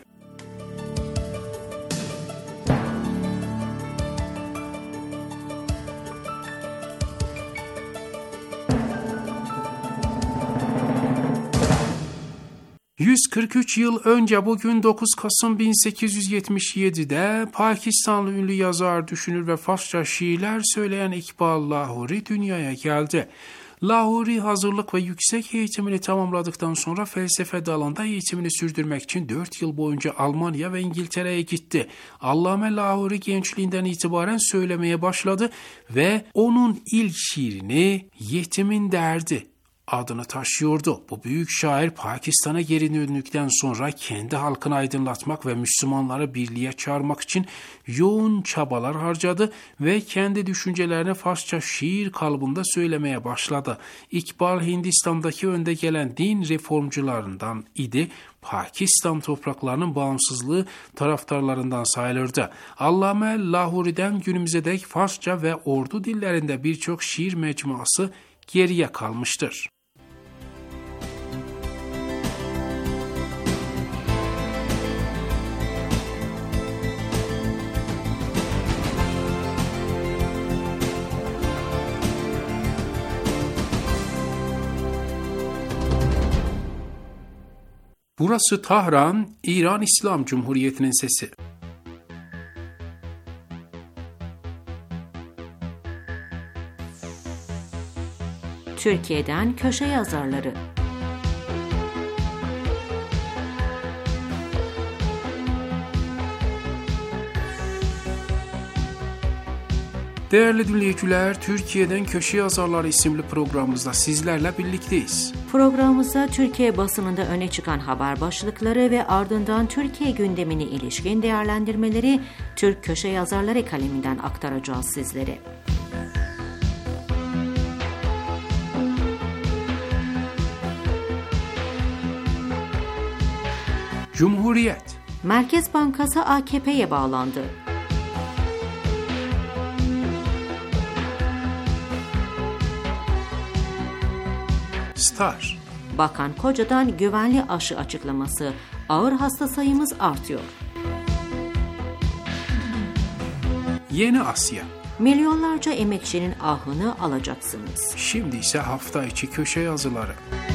...143 yıl önce bugün 9 Kasım 1877'de Pakistanlı ünlü yazar, düşünür ve Farsça şiirler söyleyen İkbal Lahori dünyaya geldi. Lahori hazırlık ve yüksek eğitimini tamamladıktan sonra felsefe dalında eğitimini sürdürmek için 4 yıl boyunca Almanya ve İngiltere'ye gitti. Allame Lahori gençliğinden itibaren söylemeye başladı ve onun ilk şiirini Yetimin Derdi adını taşıyordu. Bu büyük şair Pakistan'a geri döndükten sonra kendi halkını aydınlatmak ve Müslümanları birliğe çağırmak için yoğun çabalar harcadı ve kendi düşüncelerini Farsça şiir kalıbında söylemeye başladı. İkbal Hindistan'daki önde gelen din reformcularından idi. Pakistan topraklarının bağımsızlığı taraftarlarından sayılırdı. Allame Lahori'den günümüze dek Farsça ve Ordu dillerinde birçok şiir mecmuası geriye kalmıştır. Burası Tahran, İran İslam Cumhuriyeti'nin sesi. Türkiye'den köşe yazarları. Değerli dinleyiciler, Türkiye'den Köşe Yazarları isimli programımızda sizlerle birlikteyiz. Programımıza Türkiye basınında öne çıkan haber başlıkları ve ardından Türkiye gündemine ilişkin değerlendirmeleri Türk Köşe Yazarları kaleminden aktaracağız sizlere. Cumhuriyet. Merkez Bankası AKP'ye bağlandı. Star. Bakan Koca'dan güvenli aşı açıklaması. Ağır hasta sayımız artıyor. Yeni Asya. Milyonlarca emekçinin ahını alacaksınız. Şimdi ise hafta içi köşe yazıları.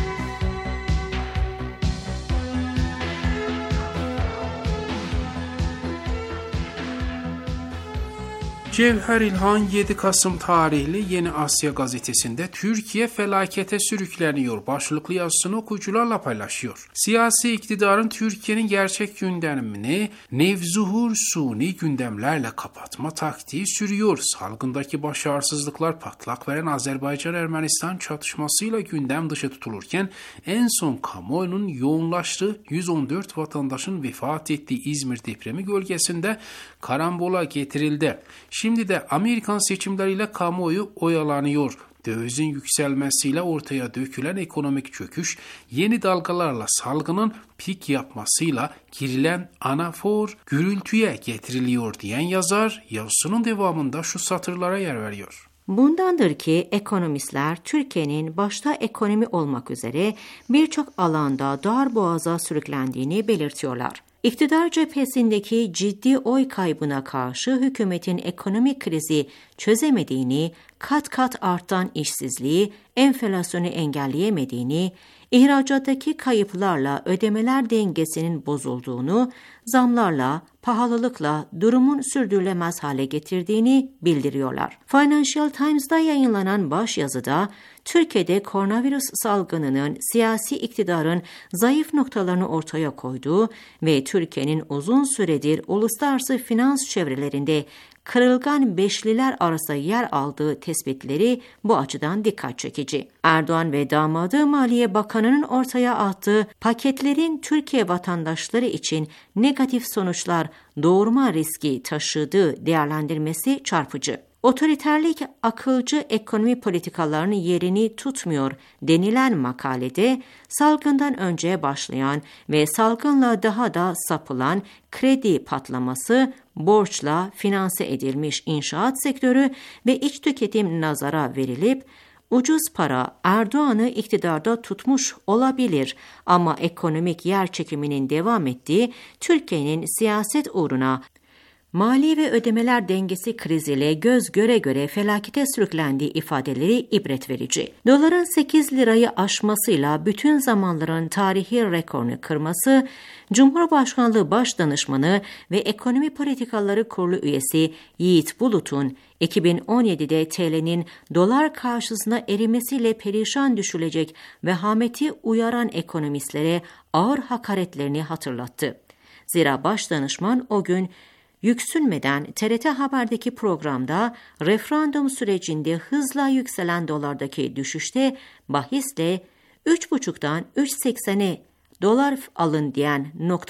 Cevher İlhan 7 Kasım tarihli Yeni Asya gazetesinde Türkiye felakete sürükleniyor başlıklı yazısını okuyucularla paylaşıyor. Siyasi iktidarın Türkiye'nin gerçek gündemini nevzuhur suni gündemlerle kapatma taktiği sürüyor. Salgındaki başarısızlıklar, patlak veren Azerbaycan-Ermenistan çatışmasıyla gündem dışı tutulurken en son kamuoyunun yoğunlaştığı 114 vatandaşın vefat ettiği İzmir depremi gölgesinde karambola getirildi. Şimdi de Amerikan seçimleriyle kamuoyu oyalanıyor. Dövizin yükselmesiyle ortaya dökülen ekonomik çöküş, yeni dalgalarla salgının pik yapmasıyla girilen anafor gürültüye getiriliyor diyen yazar, yazısının devamında şu satırlara yer veriyor. Bundandır ki ekonomistler Türkiye'nin başta ekonomi olmak üzere birçok alanda darboğaza sürüklendiğini belirtiyorlar. İktidar cephesindeki ciddi oy kaybına karşı hükümetin ekonomik krizi çözemediğini, kat kat artan işsizliği, enflasyonu engelleyemediğini, ihracattaki kayıplarla ödemeler dengesinin bozulduğunu, zamlarla, pahalılıkla durumun sürdürülemez hale getirdiğini bildiriyorlar. Financial Times'da yayınlanan başyazıda Türkiye'de koronavirüs salgınının siyasi iktidarın zayıf noktalarını ortaya koyduğu ve Türkiye'nin uzun süredir uluslararası finans çevrelerinde kırılgan beşliler arasında yer aldığı tespitleri bu açıdan dikkat çekici. Erdoğan ve damadı Maliye Bakanı'nın ortaya attığı paketlerin Türkiye vatandaşları için negatif sonuçlar doğurma riski taşıdığı değerlendirmesi çarpıcı. Otoriterlik akılcı ekonomi politikalarının yerini tutmuyor denilen makalede salgından önce başlayan ve salgınla daha da sapılan kredi patlaması, borçla finanse edilmiş inşaat sektörü ve iç tüketim nazara verilip ucuz para Erdoğan'ı iktidarda tutmuş olabilir ama ekonomik yerçekiminin devam ettiği Türkiye'nin siyaset uğruna mali ve ödemeler dengesi kriziyle göz göre göre felakete sürüklendiği ifadeleri ibret verici. Doların 8 lirayı aşmasıyla bütün zamanların tarihi rekorunu kırması, Cumhurbaşkanlığı Başdanışmanı ve Ekonomi Politikaları Kurulu üyesi Yiğit Bulut'un 2017'de TL'nin dolar karşısına erimesiyle perişan düşülecek vehameti uyaran ekonomistlere ağır hakaretlerini hatırlattı. Zira Başdanışman o gün yüksünmeden TRT Haber'deki programda referandum sürecinde hızla yükselen dolardaki düşüşte bahisle 3,5'dan 3,80'e dolar alın diyen ...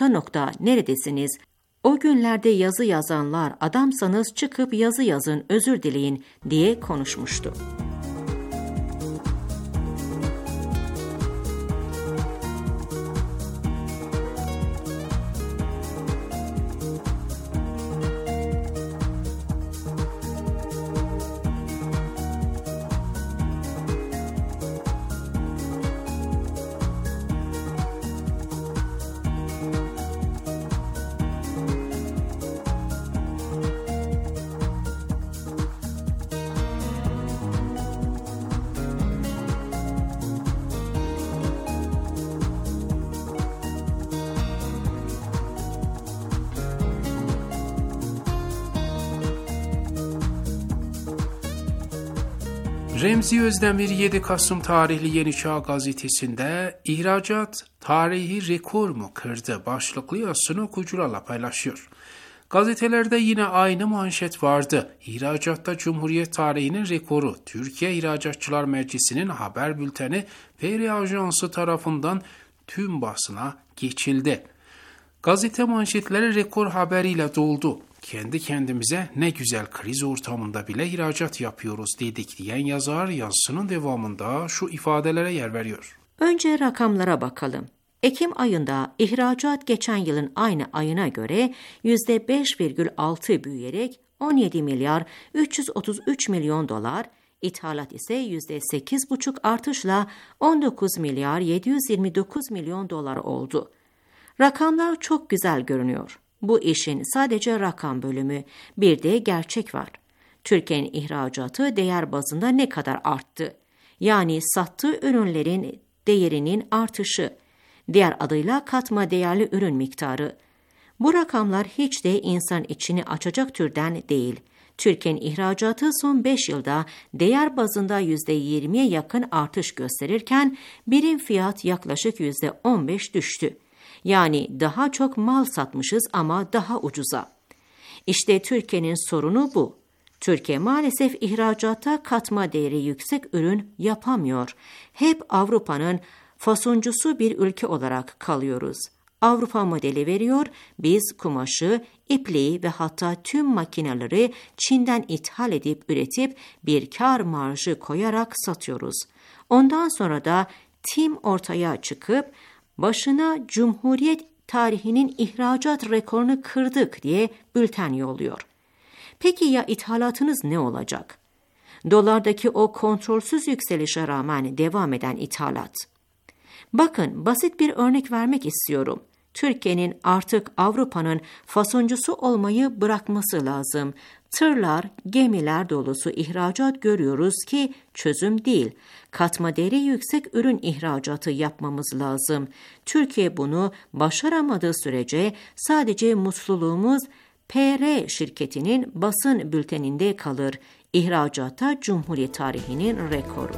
neredesiniz? O günlerde yazı yazanlar adamsanız çıkıp yazı yazın özür dileyin diye konuşmuştu. Remzi Özdemir 7 Kasım tarihli Yeni Çağ gazetesinde ihracat tarihi rekor mu kırdı başlıklı yazısını okuyucularla paylaşıyor. Gazetelerde yine aynı manşet vardı. İhracatta Cumhuriyet tarihinin rekoru. Türkiye İhracatçılar Meclisi'nin haber bülteni Peri Ajansı tarafından tüm basına geçildi. Gazete manşetleri rekor haberiyle doldu. Kendi kendimize ne güzel kriz ortamında bile ihracat yapıyoruz dedik diyen yazar yazısının devamında şu ifadelere yer veriyor. Önce rakamlara bakalım. Ekim ayında ihracat geçen yılın aynı ayına göre %5,6 büyüyerek 17 milyar 333 milyon dolar, ithalat ise %8,5 artışla 19 milyar 729 milyon dolar oldu. Rakamlar çok güzel görünüyor. Bu işin sadece rakam bölümü, bir de gerçek var. Türkiye'nin ihracatı değer bazında ne kadar arttı? Yani sattığı ürünlerin değerinin artışı, diğer adıyla katma değerli ürün miktarı. Bu rakamlar hiç de insan içini açacak türden değil. Türkiye'nin ihracatı son 5 yılda değer bazında %20'ye yakın artış gösterirken birim fiyat yaklaşık %15 düştü. Yani daha çok mal satmışız ama daha ucuza. İşte Türkiye'nin sorunu bu. Türkiye maalesef ihracatta katma değeri yüksek ürün yapamıyor. Hep Avrupa'nın fasoncusu bir ülke olarak kalıyoruz. Avrupa modeli veriyor, biz kumaşı, ipliği ve hatta tüm makineleri Çin'den ithal edip üretip bir kar marjı koyarak satıyoruz. Ondan sonra da TİM ortaya çıkıp başına Cumhuriyet tarihinin ihracat rekorunu kırdık diye bülten yolluyor. Peki ya ithalatınız ne olacak? Dolardaki o kontrolsüz yükselişe rağmen devam eden ithalat. Bakın, basit bir örnek vermek istiyorum. Türkiye'nin artık Avrupa'nın fasoncusu olmayı bırakması lazım. Tırlar, gemiler dolusu ihracat görüyoruz ki çözüm değil. Katma değeri yüksek ürün ihracatı yapmamız lazım. Türkiye bunu başaramadığı sürece sadece mutluluğumuz PR şirketinin basın bülteninde kalır. İhracatta Cumhuriyet tarihinin rekoru.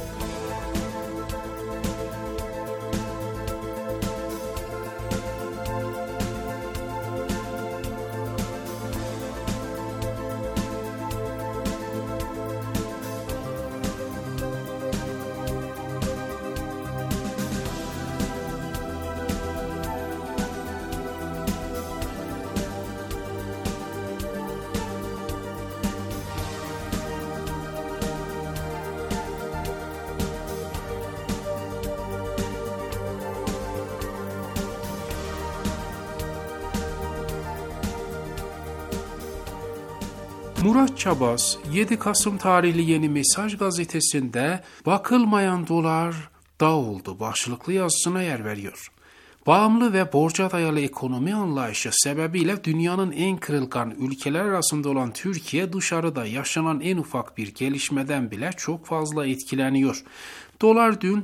Murat Çabas, 7 Kasım tarihli Yeni Mesaj gazetesinde "Bakılmayan dolar dağ oldu" başlıklı yazısına yer veriyor. Bağımlı ve borca dayalı ekonomi anlayışı sebebiyle dünyanın en kırılgan ülkeler arasında olan Türkiye dışarıda yaşanan en ufak bir gelişmeden bile çok fazla etkileniyor. Dolar dün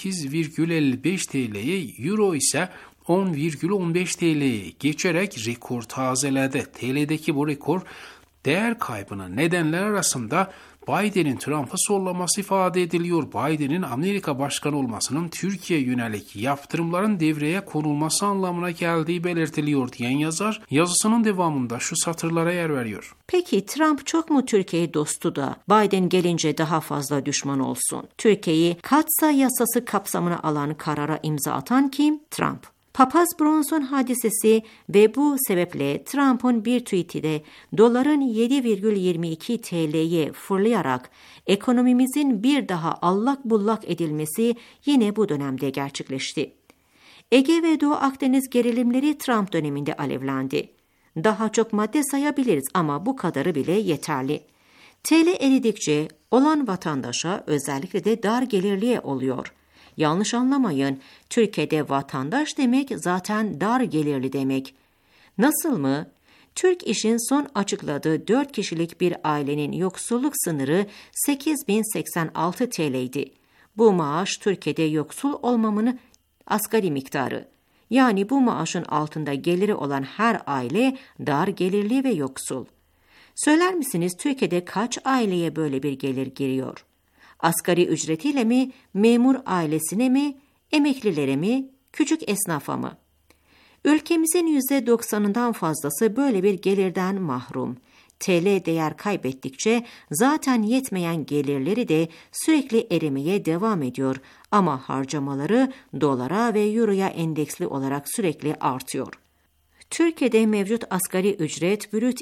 8,55 TL'ye, euro ise 10,15 TL'ye geçerek rekor tazeledi. TL'deki bu rekor değer kaybının nedenler arasında Biden'in Trump'ı sollaması ifade ediliyor. Biden'in Amerika başkanı olmasının Türkiye yönelik yaptırımların devreye konulması anlamına geldiği belirtiliyor diyen yazar, yazısının devamında şu satırlara yer veriyor. Peki Trump çok mu Türkiye dostu da Biden gelince daha fazla düşman olsun? Türkiye'yi katsayı yasası kapsamına alan karara imza atan kim? Trump. Papaz Bronson hadisesi ve bu sebeple Trump'ın bir tweet'i doların 7,22 TL'ye fırlayarak ekonomimizin bir daha allak bullak edilmesi yine bu dönemde gerçekleşti. Ege ve Doğu Akdeniz gerilimleri Trump döneminde alevlendi. Daha çok madde sayabiliriz ama bu kadarı bile yeterli. TL eridikçe olan vatandaşa, özellikle de dar gelirliye oluyor. Yanlış anlamayın, Türkiye'de vatandaş demek zaten dar gelirli demek. Nasıl mı? Türk İş'in son açıkladığı 4 kişilik bir ailenin yoksulluk sınırı 8.086 TL'ydi. Bu maaş Türkiye'de yoksul olmamanın asgari miktarı. Yani bu maaşın altında geliri olan her aile dar gelirli ve yoksul. Söyler misiniz Türkiye'de kaç aileye böyle bir gelir giriyor? Asgari ücretiyle mi, memur ailesine mi, emeklilere mi, küçük esnafa mı? Ülkemizin %90'ından fazlası böyle bir gelirden mahrum. TL değer kaybettikçe zaten yetmeyen gelirleri de sürekli erimeye devam ediyor ama harcamaları dolara ve euroya endeksli olarak sürekli artıyor. Türkiye'de mevcut asgari ücret brüt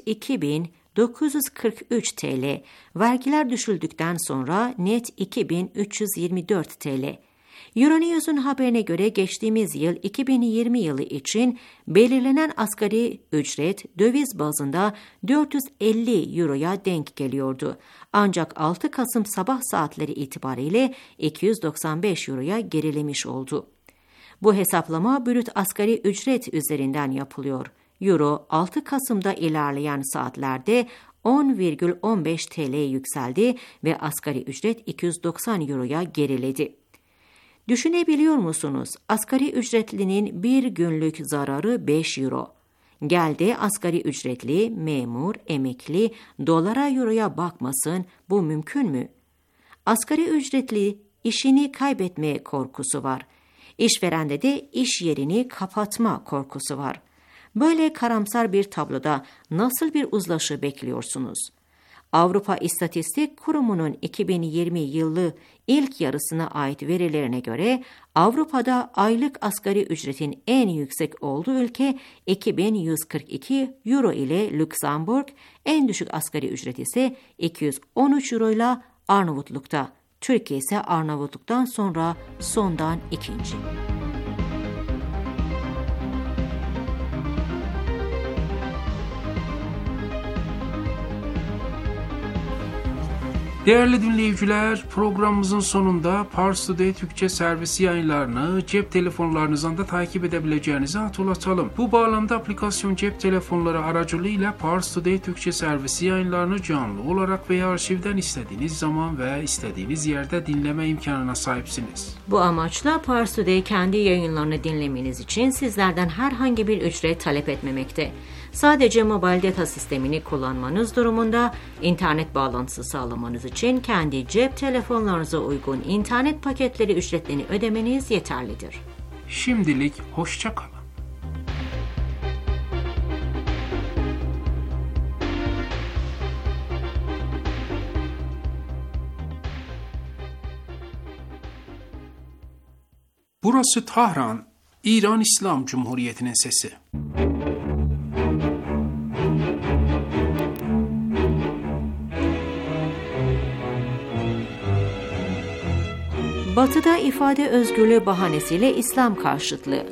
2.943 TL, vergiler düşüldükten sonra net 2.324 TL. Euronews'un haberine göre geçtiğimiz yıl 2020 yılı için belirlenen asgari ücret döviz bazında 450 euroya denk geliyordu. Ancak 6 Kasım sabah saatleri itibariyle 295 euroya gerilemiş oldu. Bu hesaplama brüt asgari ücret üzerinden yapılıyor. Euro 6 Kasım'da ilerleyen saatlerde 10,15 TL yükseldi ve asgari ücret 290 euroya geriledi. Düşünebiliyor musunuz? Asgari ücretlinin bir günlük zararı 5 euro. Gel de asgari ücretli, memur, emekli dolara euroya bakmasın, bu mümkün mü? Asgari ücretli işini kaybetme korkusu var. İşverende de iş yerini kapatma korkusu var. Böyle karamsar bir tabloda nasıl bir uzlaşı bekliyorsunuz? Avrupa İstatistik Kurumu'nun 2020 yılı ilk yarısına ait verilerine göre Avrupa'da aylık asgari ücretin en yüksek olduğu ülke 2142 euro ile Lüksemburg, en düşük asgari ücret ise 213 euro ile Arnavutluk'ta. Türkiye ise Arnavutluk'tan sonra sondan ikinci. Değerli dinleyiciler, programımızın sonunda Pars Today Türkçe servisi yayınlarını cep telefonlarınızdan da takip edebileceğinizi hatırlatalım. Bu bağlamda aplikasyon cep telefonları aracılığıyla Pars Today Türkçe servisi yayınlarını canlı olarak veya arşivden istediğiniz zaman ve istediğiniz yerde dinleme imkanına sahipsiniz. Bu amaçla Pars Today kendi yayınlarını dinlemeniz için sizlerden herhangi bir ücret talep etmemekte. Sadece mobil data sistemini kullanmanız durumunda internet bağlantısı sağlamanız için kendi cep telefonlarınıza uygun internet paketleri ücretlerini ödemeniz yeterlidir. Şimdilik hoşça kalın. Burası Tahran, İran İslam Cumhuriyeti'nin sesi. Batı'da ifade özgürlüğü bahanesiyle İslam karşıtlığı.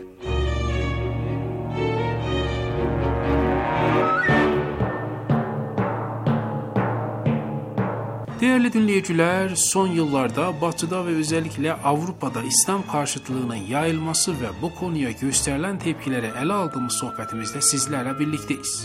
Değerli dinleyiciler, son yıllarda Batı'da ve özellikle Avrupa'da İslam karşıtlığının yayılması ve bu konuya gösterilen tepkileri ele aldığımız sohbetimizde sizlerle birlikteyiz.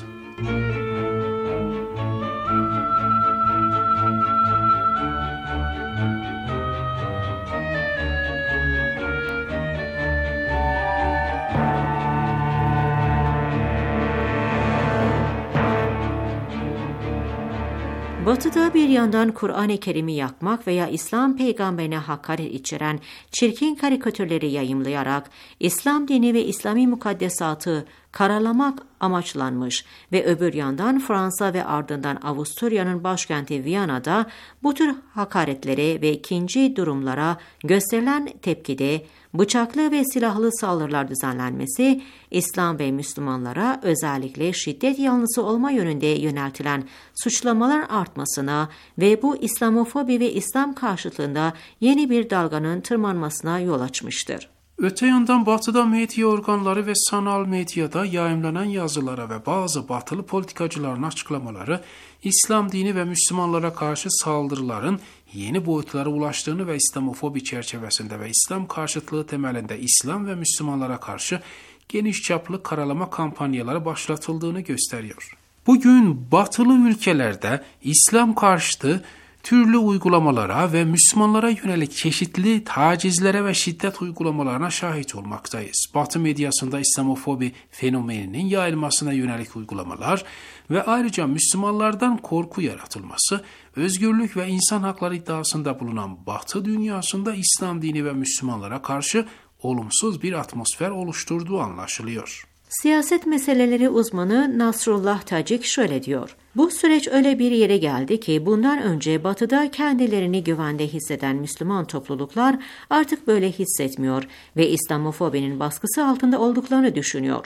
Batı'da bir yandan Kur'an-ı Kerim'i yakmak veya İslam peygamberine hakaret içeren çirkin karikatürleri yayımlayarak İslam dini ve İslami mukaddesatı karalamak amaçlanmış ve öbür yandan Fransa ve ardından Avusturya'nın başkenti Viyana'da bu tür hakaretlere ve ikinci durumlara gösterilen tepkide bıçaklı ve silahlı saldırılar düzenlenmesi, İslam ve Müslümanlara özellikle şiddet yanlısı olma yönünde yöneltilen suçlamalar artmasına ve bu İslamofobi ve İslam karşıtlığında yeni bir dalganın tırmanmasına yol açmıştır. Öte yandan Batı'da medya organları ve sanal medyada yayımlanan yazılara ve bazı batılı politikacıların açıklamaları, İslam dini ve Müslümanlara karşı saldırıların yeni boyutlara ulaştığını ve İslamofobi çerçevesinde ve İslam karşıtlığı temelinde İslam ve Müslümanlara karşı geniş çaplı karalama kampanyaları başlatıldığını gösteriyor. Bugün batılı ülkelerde İslam karşıtı türlü uygulamalara ve Müslümanlara yönelik çeşitli tacizlere ve şiddet uygulamalarına şahit olmaktayız. Batı medyasında İslamofobi fenomeninin yayılmasına yönelik uygulamalar ve ayrıca Müslümanlardan korku yaratılması, özgürlük ve insan hakları iddiasında bulunan Batı dünyasında İslam dini ve Müslümanlara karşı olumsuz bir atmosfer oluşturduğu anlaşılıyor. Siyaset meseleleri uzmanı Nasrullah Tacik şöyle diyor. Bu süreç öyle bir yere geldi ki bundan önce Batı'da kendilerini güvende hisseden Müslüman topluluklar artık böyle hissetmiyor ve İslamofobinin baskısı altında olduklarını düşünüyor.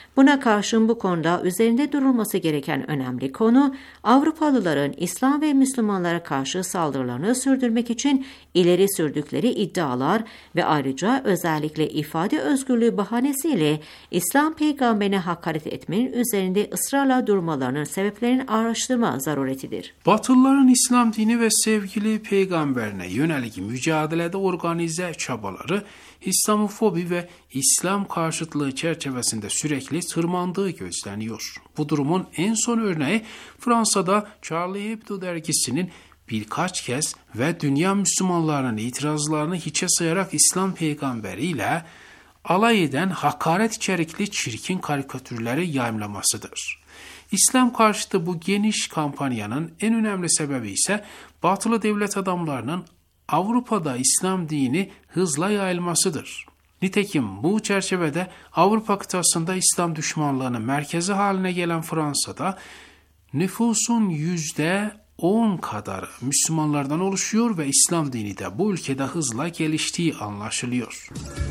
Buna karşın bu konuda üzerinde durulması gereken önemli konu, Avrupalıların İslam ve Müslümanlara karşı saldırılarını sürdürmek için ileri sürdükleri iddialar ve ayrıca özellikle ifade özgürlüğü bahanesiyle İslam peygamberine hakaret etmenin üzerinde ısrarla durmalarının sebeplerini araştırma zaruretidir. Batılıların İslam dini ve sevgili peygamberine yönelik mücadelede organize çabaları, İslamofobi ve İslam karşıtlığı çerçevesinde sürekli tırmandığı gözleniyor. Bu durumun en son örneği Fransa'da Charlie Hebdo dergisinin birkaç kez ve dünya Müslümanlarının itirazlarını hiçe sayarak İslam peygamberiyle alay eden hakaret içerikli çirkin karikatürleri yayımlamasıdır. İslam karşıtı bu geniş kampanyanın en önemli sebebi ise batılı devlet adamlarının Avrupa'da İslam dini hızla yayılmasıdır. Nitekim bu çerçevede Avrupa kıtasında İslam düşmanlığının merkezi haline gelen Fransa'da nüfusun %10 kadarı Müslümanlardan oluşuyor ve İslam dini de bu ülkede hızla geliştiği anlaşılıyor.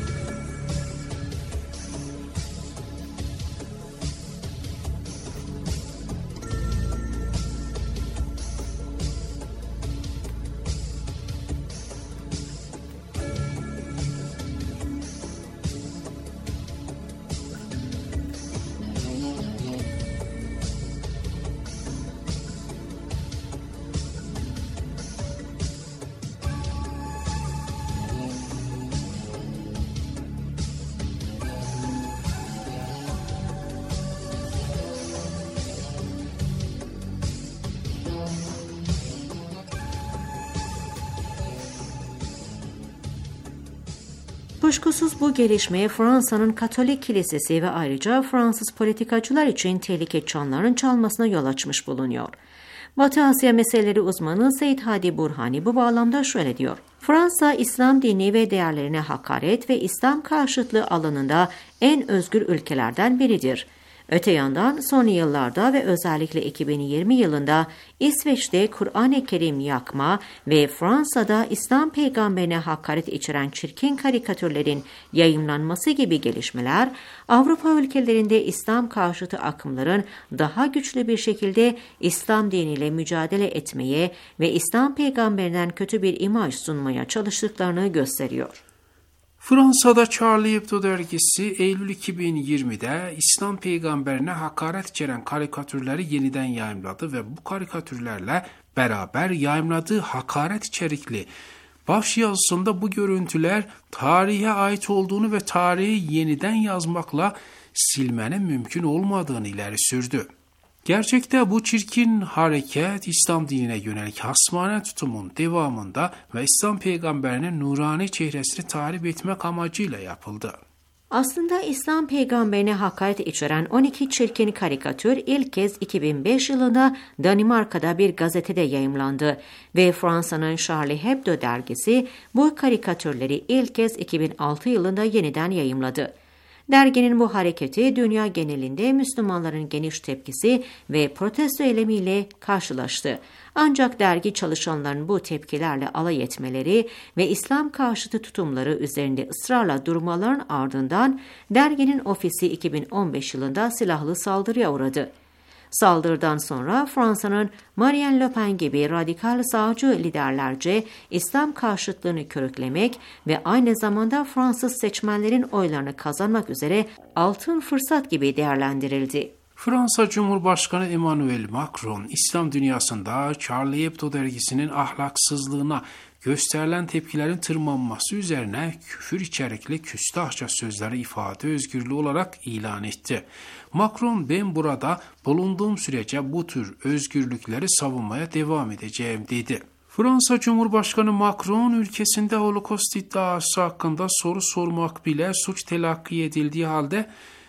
Kuşkusuz bu gelişmeye Fransa'nın Katolik Kilisesi ve ayrıca Fransız politikacılar için tehlike çanlarının çalmasına yol açmış bulunuyor. Batı Asya meseleleri uzmanı Seyyid Hadi Burhani bu bağlamda şöyle diyor. Fransa, İslam dini ve değerlerine hakaret ve İslam karşıtlığı alanında en özgür ülkelerden biridir. Öte yandan son yıllarda ve özellikle 2020 yılında İsveç'te Kur'an-ı Kerim yakma ve Fransa'da İslam peygamberine hakaret içeren çirkin karikatürlerin yayımlanması gibi gelişmeler, Avrupa ülkelerinde İslam karşıtı akımların daha güçlü bir şekilde İslam diniyle mücadele etmeye ve İslam peygamberinden kötü bir imaj sunmaya çalıştıklarını gösteriyor. Fransa'da Charlie Hebdo dergisi Eylül 2020'de İslam peygamberine hakaret içeren karikatürleri yeniden yayımladı ve bu karikatürlerle beraber yayımladığı hakaret içerikli başyazısında bu görüntüler tarihe ait olduğunu ve tarihi yeniden yazmakla silmenin mümkün olmadığını ileri sürdü. Gerçekte bu çirkin hareket İslam dinine yönelik hasmane tutumun devamında ve İslam peygamberinin nurani çehresini tahrip etmek amacıyla yapıldı. Aslında İslam peygamberine hakaret içeren 12 çirkin karikatür ilk kez 2005 yılında Danimarka'da bir gazetede yayımlandı ve Fransa'nın Charlie Hebdo dergisi bu karikatürleri ilk kez 2006 yılında yeniden yayımladı. Derginin bu hareketi dünya genelinde Müslümanların geniş tepkisi ve protesto eylemiyle karşılaştı. Ancak dergi çalışanların bu tepkilerle alay etmeleri ve İslam karşıtı tutumları üzerinde ısrarla durmaların ardından derginin ofisi 2015 yılında silahlı saldırıya uğradı. Saldırıdan sonra Fransa'nın Marine Le Pen gibi radikal sağcı liderlerce İslam karşıtlığını körüklemek ve aynı zamanda Fransız seçmenlerin oylarını kazanmak üzere altın fırsat gibi değerlendirildi. Fransa Cumhurbaşkanı Emmanuel Macron, İslam dünyasında Charlie Hebdo dergisinin ahlaksızlığına gösterilen tepkilerin tırmanması üzerine küfür içerikli küstahça sözleri ifade özgürlüğü olarak ilan etti. Macron, ben burada bulunduğum sürece bu tür özgürlükleri savunmaya devam edeceğim dedi. Fransa Cumhurbaşkanı Macron, ülkesinde Holocaust iddiası hakkında soru sormak bile suç telakki edildiği halde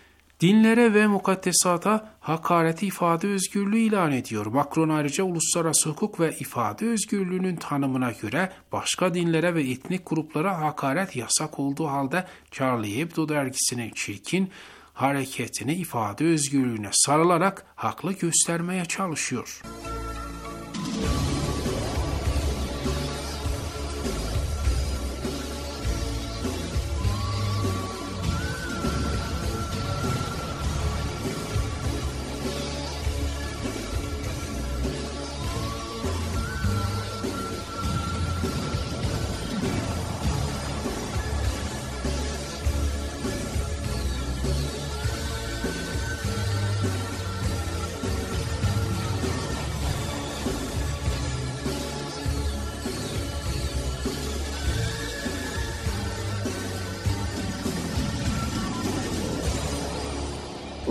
dinlere ve mukaddesata hakareti ifade özgürlüğü ilan ediyor. Macron ayrıca uluslararası hukuk ve ifade özgürlüğünün tanımına göre başka dinlere ve etnik gruplara hakaret yasak olduğu halde Charlie Hebdo dergisinin çirkin hareketini ifade özgürlüğüne sarılarak haklı göstermeye çalışıyor.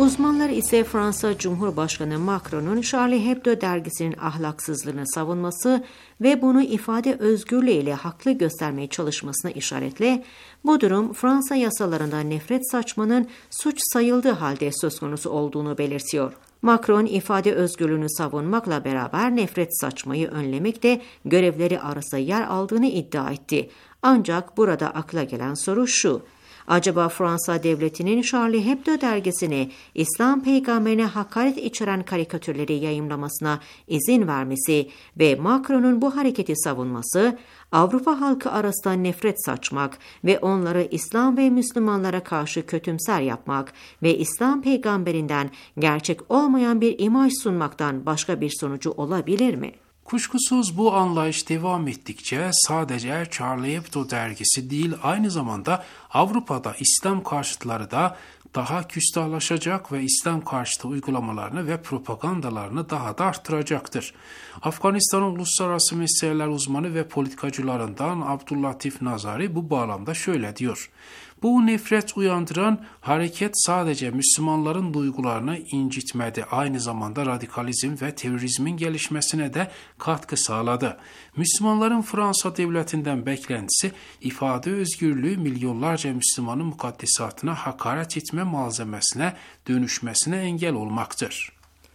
Uzmanlar ise Fransa Cumhurbaşkanı Macron'un Charlie Hebdo dergisinin ahlaksızlığını savunması ve bunu ifade özgürlüğü ile haklı göstermeye çalışmasına işaretle, bu durum Fransa yasalarında nefret saçmanın suç sayıldığı halde söz konusu olduğunu belirtiyor. Macron, ifade özgürlüğünü savunmakla beraber nefret saçmayı önlemekte görevleri arasında yer aldığını iddia etti. Ancak burada akla gelen soru şu: acaba Fransa devletinin Charlie Hebdo dergisine İslam peygamberine hakaret içeren karikatürleri yayımlamasına izin vermesi ve Macron'un bu hareketi savunması, Avrupa halkı arasında nefret saçmak ve onları İslam ve Müslümanlara karşı kötümser yapmak ve İslam peygamberinden gerçek olmayan bir imaj sunmaktan başka bir sonucu olabilir mi? Kuşkusuz bu anlayış devam ettikçe sadece Charlie Hebdo dergisi değil, aynı zamanda Avrupa'da İslam karşıtları da daha küstahlaşacak ve İslam karşıtı uygulamalarını ve propagandalarını daha da arttıracaktır. Afganistan'ın uluslararası meseleler uzmanı ve politikacılarından Abdüllatif Nazari bu bağlamda şöyle diyor: bu nefret uyandıran hareket sadece Müslümanların duygularını incitmedi, aynı zamanda radikalizm ve terörizmin gelişmesine de katkı sağladı. Müslümanların Fransa devletinden beklentisi, ifade özgürlüğü milyonlarca Müslümanın mukaddesatına hakaret etme malzemesine dönüşmesine engel olmaktır.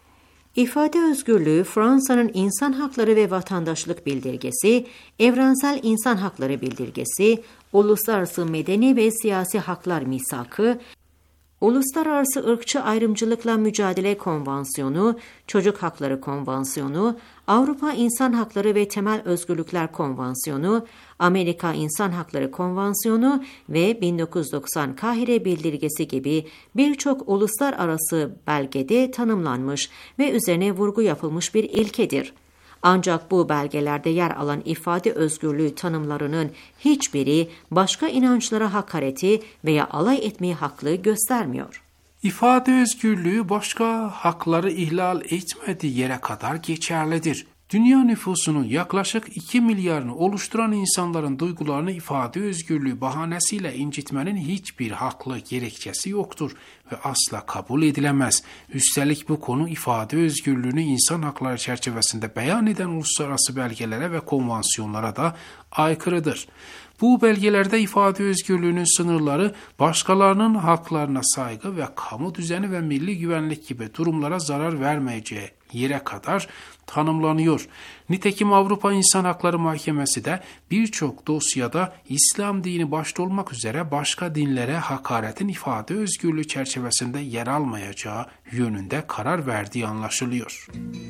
İfade özgürlüğü, Fransa'nın İnsan Hakları ve Vatandaşlık Bildirgesi, Evrensel İnsan Hakları Bildirgesi, Uluslararası Medeni ve Siyasi Haklar Misakı, Uluslararası Irkçı Ayrımcılıkla Mücadele Konvansiyonu, Çocuk Hakları Konvansiyonu, Avrupa İnsan Hakları ve Temel Özgürlükler Konvansiyonu, Amerika İnsan Hakları Konvansiyonu ve 1990 Kahire Bildirgesi gibi birçok uluslararası belgede tanımlanmış ve üzerine vurgu yapılmış bir ilkedir. Ancak bu belgelerde yer alan ifade özgürlüğü tanımlarının hiçbiri başka inançlara hakareti veya alay etmeyi haklı göstermiyor. İfade özgürlüğü başka hakları ihlal etmediği yere kadar geçerlidir. Dünya nüfusunun yaklaşık 2 milyarını oluşturan insanların duygularını ifade özgürlüğü bahanesiyle incitmenin hiçbir haklı gerekçesi yoktur ve asla kabul edilemez. Üstelik bu konu ifade özgürlüğünü insan hakları çerçevesinde beyan eden uluslararası belgelere ve konvansiyonlara da aykırıdır. Bu belgelerde ifade özgürlüğünün sınırları başkalarının haklarına saygı ve kamu düzeni ve milli güvenlik gibi durumlara zarar vermeyeceği yere kadar tanımlanıyor. Nitekim Avrupa İnsan Hakları Mahkemesi de birçok dosyada İslam dini başta olmak üzere başka dinlere hakaretin ifade özgürlüğü çerçevesinde yer almayacağı yönünde karar verdiği anlaşılıyor.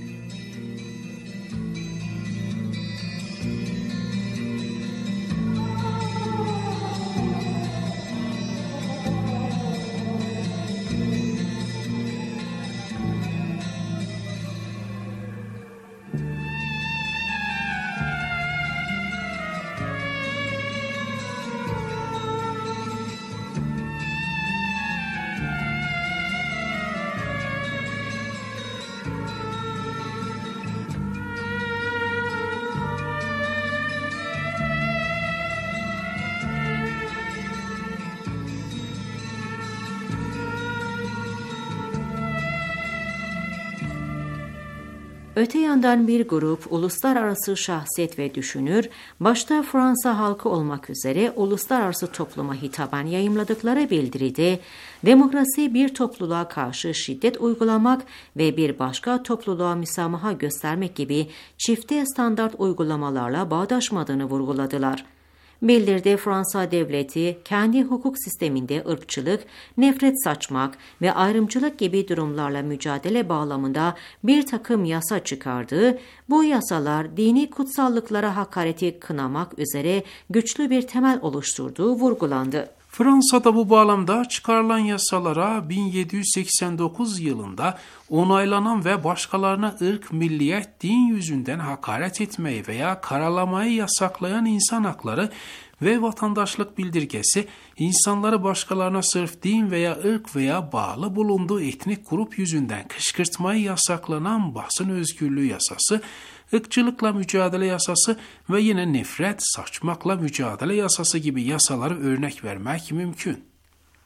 Öte yandan bir grup uluslararası şahsiyet ve düşünür, başta Fransa halkı olmak üzere uluslararası topluma hitaben yayımladıkları bildiride, demokrasi bir topluluğa karşı şiddet uygulamak ve bir başka topluluğa müsamaha göstermek gibi çifte standart uygulamalarla bağdaşmadığını vurguladılar. Bildiride Fransa devleti kendi hukuk sisteminde ırkçılık, nefret saçmak ve ayrımcılık gibi durumlarla mücadele bağlamında bir takım yasa çıkardı. Bu yasalar dini kutsallıklara hakareti kınamak üzere güçlü bir temel oluşturduğu vurgulandı. Fransa'da bu bağlamda çıkarılan yasalara 1789 yılında onaylanan ve başkalarına ırk, milliyet, din yüzünden hakaret etmeyi veya karalamayı yasaklayan insan hakları ve vatandaşlık bildirgesi, insanları başkalarına sırf din veya ırk veya bağlı bulunduğu etnik grup yüzünden kışkırtmayı yasaklanan basın özgürlüğü yasası, ırkçılıkla mücadele yasası ve yine nefret, saçmakla mücadele yasası gibi yasaları örnek vermek mümkün.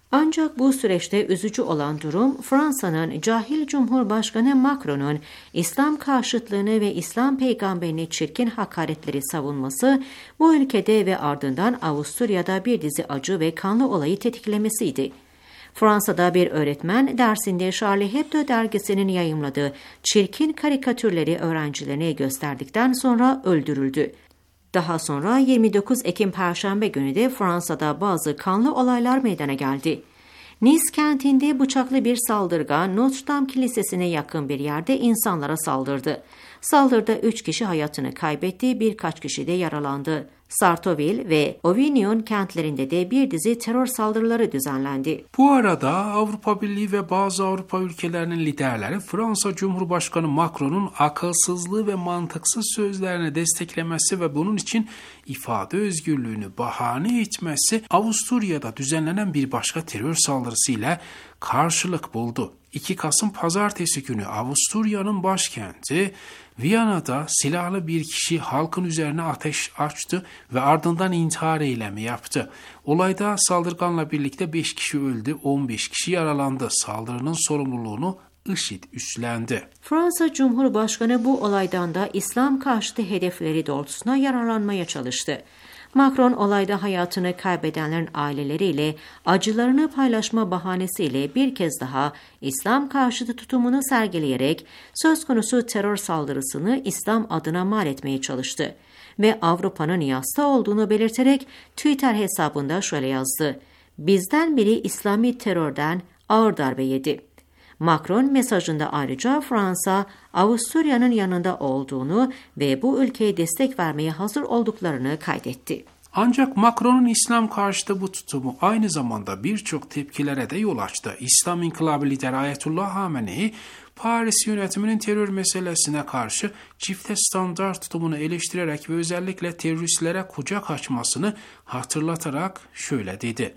Ancak bu süreçte üzücü olan durum Fransa'nın cahil Cumhurbaşkanı Macron'un İslam karşıtlığını ve İslam peygamberine çirkin hakaretleri savunması, bu ülkede ve ardından Avusturya'da bir dizi acı ve kanlı olayı tetiklemesiydi. Fransa'da bir öğretmen dersinde Charlie Hebdo dergisinin yayımladığı çirkin karikatürleri öğrencilerine gösterdikten sonra öldürüldü. Daha sonra 29 Ekim Perşembe günü de Fransa'da bazı kanlı olaylar meydana geldi. Nice kentinde bıçaklı bir saldırgan Notre Dame Kilisesi'ne yakın bir yerde insanlara saldırdı. Saldırıda 3 kişi hayatını kaybetti, birkaç kişi de yaralandı. Sartrouville ve Avignon kentlerinde de bir dizi terör saldırıları düzenlendi. Bu arada Avrupa Birliği ve bazı Avrupa ülkelerinin liderleri Fransa Cumhurbaşkanı Macron'un akılsızlığı ve mantıksız sözlerini desteklemesi ve bunun için ifade özgürlüğünü bahane etmesi Avusturya'da düzenlenen bir başka terör saldırısıyla karşılık buldu. 2 Kasım Pazartesi günü Avusturya'nın başkenti Viyana'da silahlı bir kişi halkın üzerine ateş açtı ve ardından intihar eylemi yaptı. Olayda saldırganla birlikte 5 kişi öldü, 15 kişi yaralandı. Saldırının sorumluluğunu IŞİD üstlendi. Fransa Cumhurbaşkanı bu olaydan da İslam karşıtı hedefleri doğrultusunda yararlanmaya çalıştı. Macron olayda hayatını kaybedenlerin aileleriyle acılarını paylaşma bahanesiyle bir kez daha İslam karşıtı tutumunu sergileyerek söz konusu terör saldırısını İslam adına mal etmeye çalıştı ve Avrupa'nın yasta olduğunu belirterek Twitter hesabında şöyle yazdı: "Bizden biri İslami terörden ağır darbe yedi." Macron mesajında ayrıca Fransa, Avusturya'nın yanında olduğunu ve bu ülkeye destek vermeye hazır olduklarını kaydetti. Ancak Macron'un İslam karşıtı bu tutumu aynı zamanda birçok tepkilere de yol açtı. İslam İnkılabı lideri Ayetullah Hamenei, Paris yönetiminin terör meselesine karşı çifte standart tutumunu eleştirerek ve özellikle teröristlere kucak açmasını hatırlatarak şöyle dedi: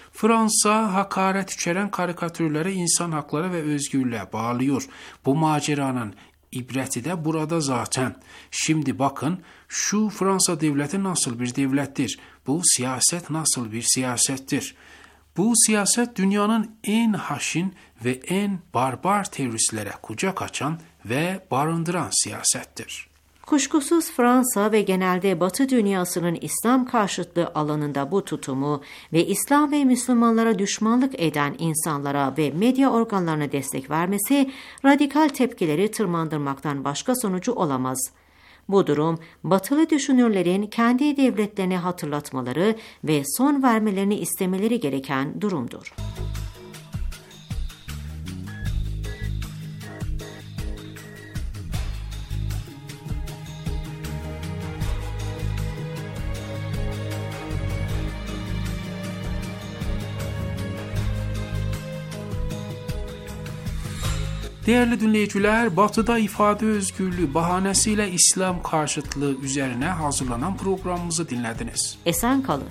"Fransa hakaret içeren karikatürleri insan hakları ve özgürlüğe bağlıyor. Bu maceranın ibreti de burada zaten. Şimdi bakın, şu Fransa devleti nasıl bir devlettir? Bu siyaset nasıl bir siyasettir? Bu siyaset dünyanın en haşin ve en barbar teröristlere kucak açan ve barındıran siyasettir." Kuşkusuz Fransa ve genelde Batı dünyasının İslam karşıtlığı alanında bu tutumu ve İslam ve Müslümanlara düşmanlık eden insanlara ve medya organlarına destek vermesi radikal tepkileri tırmandırmaktan başka sonucu olamaz. Bu durum, Batılı düşünürlerin kendi devletlerini hatırlatmaları ve son vermelerini istemeleri gereken durumdur. Değerli dinleyiciler, Batı'da ifade özgürlüğü bahanesiyle İslam karşıtlığı üzerine hazırlanan programımızı dinlediniz. Esen kalın.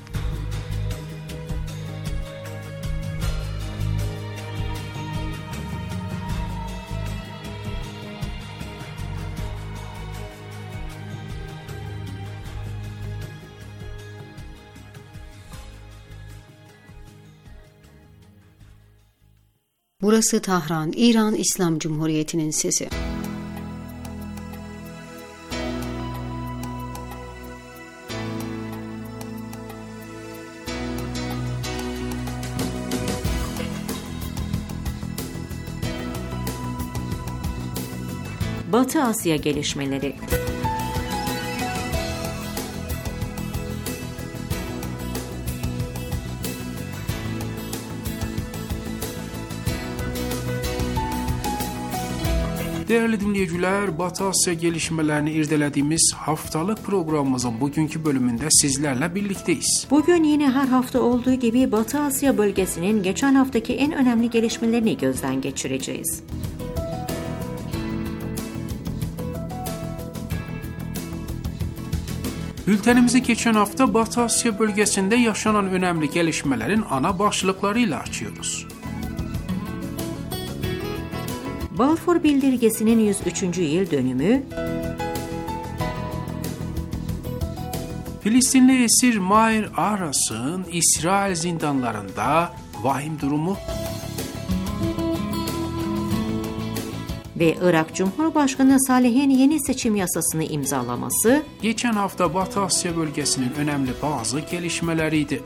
Burası Tahran, İran İslam Cumhuriyeti'nin sesi. Batı Asya gelişmeleri. Değerli dinleyiciler, Batı Asya gelişmelerini irdelediğimiz haftalık programımızın bugünkü bölümünde sizlerle birlikteyiz. Bugün yine her hafta olduğu gibi Batı Asya bölgesinin geçen haftaki en önemli gelişmelerini gözden geçireceğiz. Bültenimizi geçen hafta Batı Asya bölgesinde yaşanan önemli gelişmelerin ana başlıklarıyla açıyoruz. Balfour Bildirgesi'nin 103. yıl dönümü, Filistinli esir Maher Aras'ın İsrail zindanlarında vahim durumu. Ve Irak Cumhurbaşkanı Salih'in yeni seçim yasasını imzalaması, geçen hafta Batı Asya bölgesinin önemli bazı gelişmeleriydi.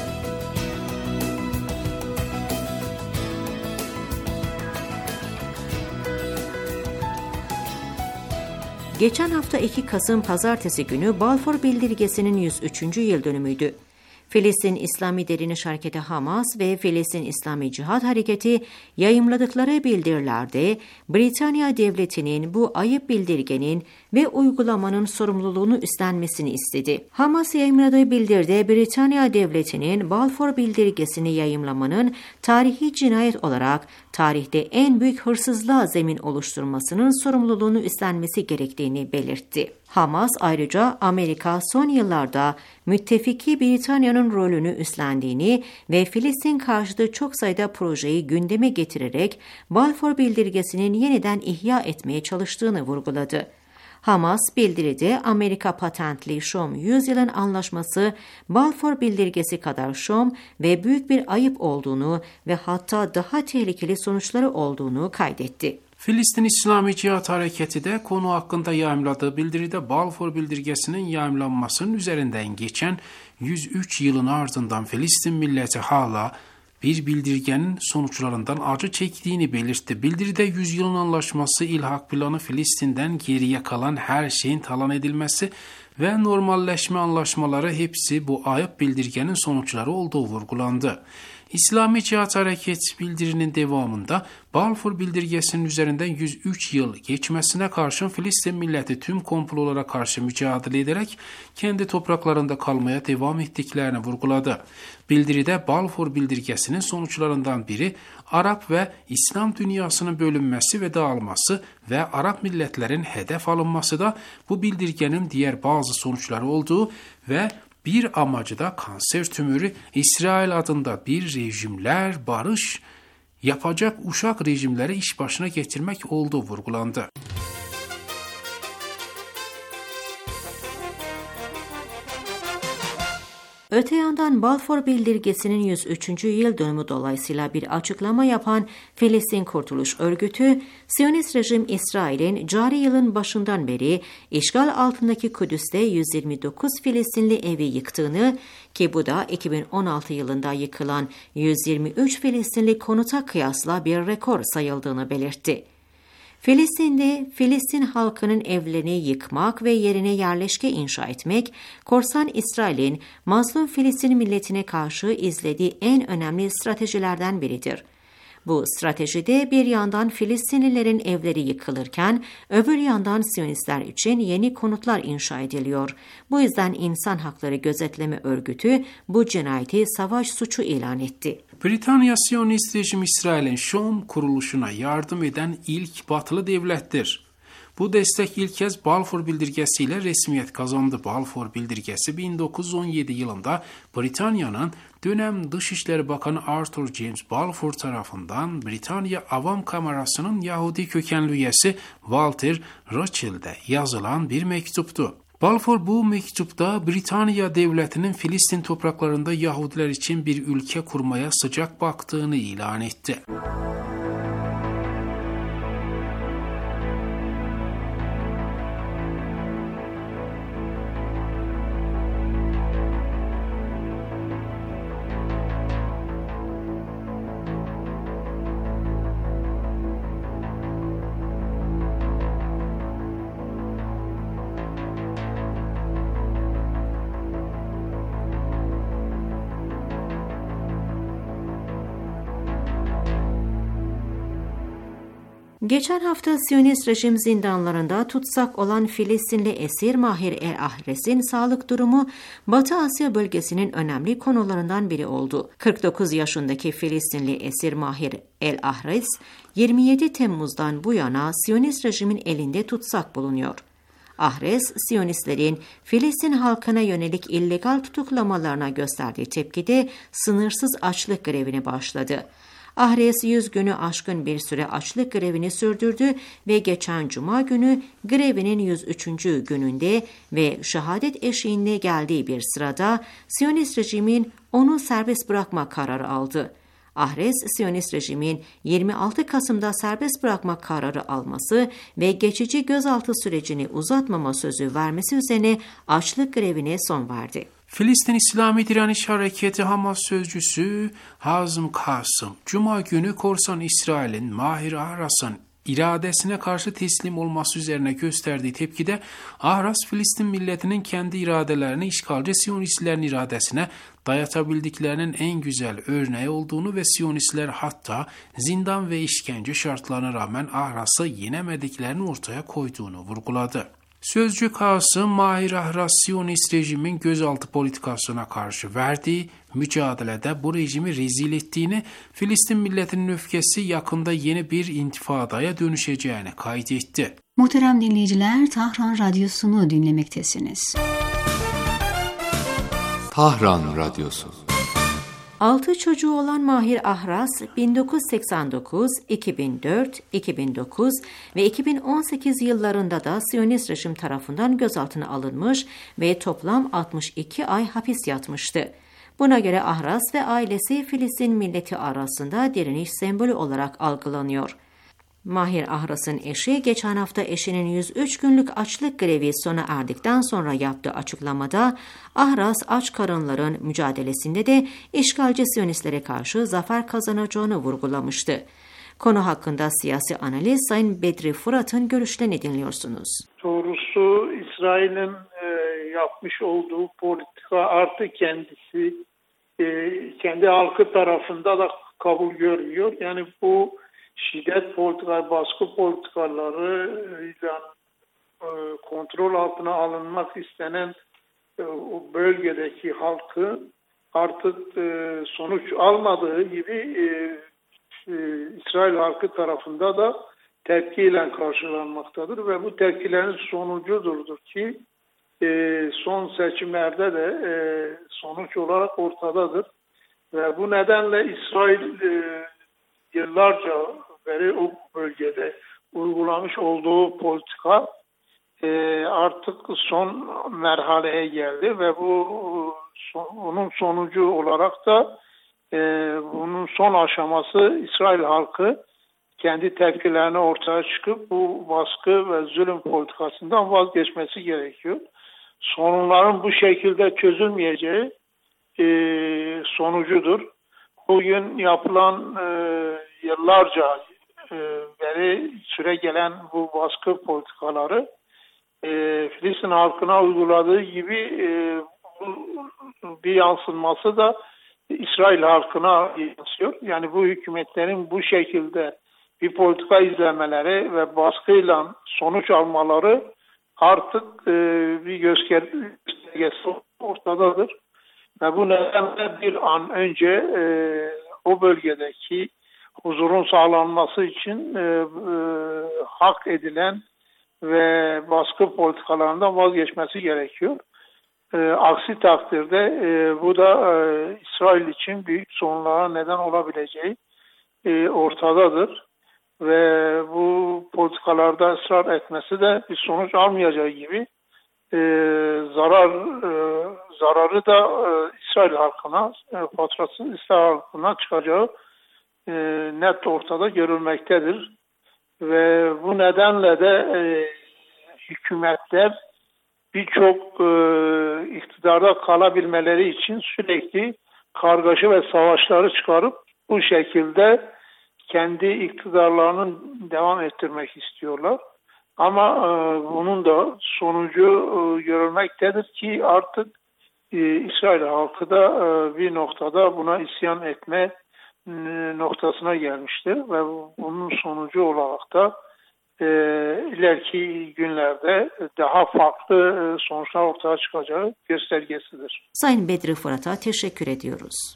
geçen hafta 2 Kasım Pazartesi günü Balfour Bildirgesi'nin 103. yıl dönümüydü. Filistin İslami Direniş Hareketi Hamas ve Filistin İslami Cihat Hareketi yayımladıkları bildirilerde Britanya Devleti'nin bu ayıp bildirgenin ve uygulamanın sorumluluğunu üstlenmesini istedi. Hamas yayımladığı bildiride Britanya Devleti'nin Balfour Bildirgesi'ni yayımlamanın tarihi cinayet olarak tarihte en büyük hırsızlığa zemin oluşturmasının sorumluluğunu üstlenmesi gerektiğini belirtti. Hamas ayrıca Amerika son yıllarda müttefiki Britanya'nın rolünü üstlendiğini ve Filistin karşıtı çok sayıda projeyi gündeme getirerek Balfour Bildirgesi'nin yeniden ihya etmeye çalıştığını vurguladı. Hamas bildiride Amerika patentli Şom 100 yılın anlaşması Balfour Bildirgesi kadar şom ve büyük bir ayıp olduğunu ve hatta daha tehlikeli sonuçları olduğunu kaydetti. Filistin İslami Cihat Hareketi de konu hakkında yayımladığı bildiride Balfour Bildirgesi'nin yayımlanmasının üzerinden geçen 103 yılın ardından Filistin milleti hala bir bildirgenin sonuçlarından acı çektiğini belirtti. Bildiride 100 yılın anlaşması, ilhak planı, Filistin'den geriye kalan her şeyin talan edilmesi ve normalleşme anlaşmaları hepsi bu ayıp bildirgenin sonuçları olduğu vurgulandı. İslami Cihat Hareketi bildirinin devamında Balfour Bildirgesi'nin üzerinden 103 yıl geçmesine karşın Filistin milleti tüm komplolara karşı mücadele ederek kendi topraklarında kalmaya devam ettiklerini vurguladı. Bildiride Balfour Bildirgesi'nin sonuçlarından biri Arap ve İslam dünyasının bölünmesi ve dağılması ve Arap milletlerin hedef alınması da bu bildirgenin diğer bazı sonuçları olduğu ve bir amacı da kanser tümörü İsrail adında bir rejimler barış yapacak uşak rejimleri iş başına getirmek olduğu vurgulandı. Öte yandan Balfour Bildirgesi'nin 103. yıl dönümü dolayısıyla bir açıklama yapan Filistin Kurtuluş Örgütü, Siyonist rejim İsrail'in cari yılın başından beri işgal altındaki Kudüs'te 129 Filistinli evi yıktığını, ki bu da 2016 yılında yıkılan 123 Filistinli konuta kıyasla bir rekor sayıldığını belirtti. Filistin'de Filistin halkının evlerini yıkmak ve yerine yerleşke inşa etmek, korsan İsrail'in mazlum Filistin milletine karşı izlediği en önemli stratejilerden biridir. Bu stratejide bir yandan Filistinlilerin evleri yıkılırken, öbür yandan Siyonistler için yeni konutlar inşa ediliyor. Bu yüzden İnsan Hakları Gözetleme Örgütü bu cinayeti savaş suçu ilan etti. Britanya Siyonist rejim İsrail'in Şom kuruluşuna yardım eden ilk batılı devlettir. Bu destek ilk kez Balfour Bildirgesi ile resmiyet kazandı. Balfour Bildirgesi 1917 yılında Britanya'nın dönem Dışişleri Bakanı Arthur James Balfour tarafından Britanya Avam Kamerası'nın Yahudi kökenli üyesi Walter Rothschild'e yazılan bir mektuptu. Balfour bu mektupta Britanya devletinin Filistin topraklarında Yahudiler için bir ülke kurmaya sıcak baktığını ilan etti. Geçen hafta Siyonist rejim zindanlarında tutsak olan Filistinli esir Mahir el-Ahres'in sağlık durumu Batı Asya bölgesinin önemli konularından biri oldu. 49 yaşındaki Filistinli esir Mahir el-Ahres, 27 Temmuz'dan bu yana Siyonist rejimin elinde tutsak bulunuyor. Ahres, Siyonistlerin Filistin halkına yönelik illegal tutuklamalarına gösterdiği tepkide sınırsız açlık grevine başladı. Ahres 100 günü aşkın bir süre açlık grevini sürdürdü ve geçen Cuma günü grevinin 103. gününde ve şehadet eşiğinde geldiği bir sırada Siyonist rejimin onu serbest bırakma kararı aldı. Ahres, Siyonist rejimin 26 Kasım'da serbest bırakma kararı alması ve geçici gözaltı sürecini uzatmama sözü vermesi üzerine açlık grevine son verdi. Filistin İslami Direniş Hareketi Hamas sözcüsü Hazım Kasım, Cuma günü korsan İsrail'in Mahir Ahras'ın iradesine karşı teslim olması üzerine gösterdiği tepkide Ahras, Filistin milletinin kendi iradelerini işgalci Siyonistlerin iradesine dayatabildiklerinin en güzel örneği olduğunu ve Siyonistler hatta zindan ve işkence şartlarına rağmen Ahras'ı yenemediklerini ortaya koyduğunu vurguladı. Sözcü Kasım, Mahir Ahras Siyonist rejimin gözaltı politikasına karşı verdiği mücadelede bu rejimi rezil ettiğini, Filistin milletinin öfkesi yakında yeni bir intifadaya dönüşeceğini kaydetti. Muhterem dinleyiciler, Tahran Radyosu'nu dinlemektesiniz. Tahran Radyosu. 6 çocuğu olan Mahir Ahras, 1989, 2004, 2009 ve 2018 yıllarında da Siyonist rejim tarafından gözaltına alınmış ve toplam 62 ay hapis yatmıştı. Buna göre Ahras ve ailesi Filistin milleti arasında direniş sembolü olarak algılanıyor. Mahir Ahras'ın eşi geçen hafta eşinin 103 günlük açlık grevi sona erdikten sonra yaptığı açıklamada Ahras aç karınların mücadelesinde de işgalci Siyonistlere karşı zafer kazanacağını vurgulamıştı. Konu hakkında siyasi analiz Sayın Bedri Fırat'ın görüşlerini dinliyorsunuz. Doğrusu İsrail'in yapmış olduğu politika artık kendisi kendi halkı tarafında da kabul görmüyor. Yani bu şiddet politikaları, baskı politikalarıyla kontrol altına alınmak istenen o bölgedeki halkı artık sonuç almadığı gibi İsrail halkı tarafında da tepkiyle karşılanmaktadır ve bu tepkilerin sonucudur ki son seçimlerde de sonuç olarak ortadadır ve bu nedenle İsrail yıllarca beri o bölgede uygulamış olduğu politika artık son merhaleye geldi ve bunun sonucu olarak da bunun son aşaması İsrail halkı kendi tepkilerini ortaya çıkıp bu baskı ve zulüm politikasından vazgeçmesi gerekiyor. Sorunların bu şekilde çözülmeyeceği sonucudur. Bugün yapılan yıllarca beri süre gelen bu baskı politikaları Filistin halkına uyguladığı gibi bir yansıması da İsrail halkına yansıyor. Yani bu hükümetlerin bu şekilde bir politika izlemeleri ve baskıyla sonuç almaları artık bir göstergesi ortadadır. Ve bu nedenle bir an önce o bölgedeki huzurun sağlanması için hak edilen ve baskı politikalarından vazgeçmesi gerekiyor. Aksi takdirde bu da İsrail için büyük sorunlara neden olabileceği ortadadır. Ve bu politikalarda ısrar etmesi de bir sonuç almayacağı gibi zararı da İsrail halkına, faturasını İsrail halkına çıkacağı net ortada görülmektedir. Ve bu nedenle de hükümetler birçok iktidarda kalabilmeleri için sürekli kargaşa ve savaşları çıkarıp bu şekilde kendi iktidarlarını devam ettirmek istiyorlar. Ama bunun da sonucu görülmektedir ki artık İsrail halkı da bir noktada buna isyan etme noktasına gelmiştir ve bunun sonucu olarak da ileriki günlerde daha farklı sonuçlar ortaya çıkacağı göstergesidir. Sayın Bedri Fırat'a teşekkür ediyoruz.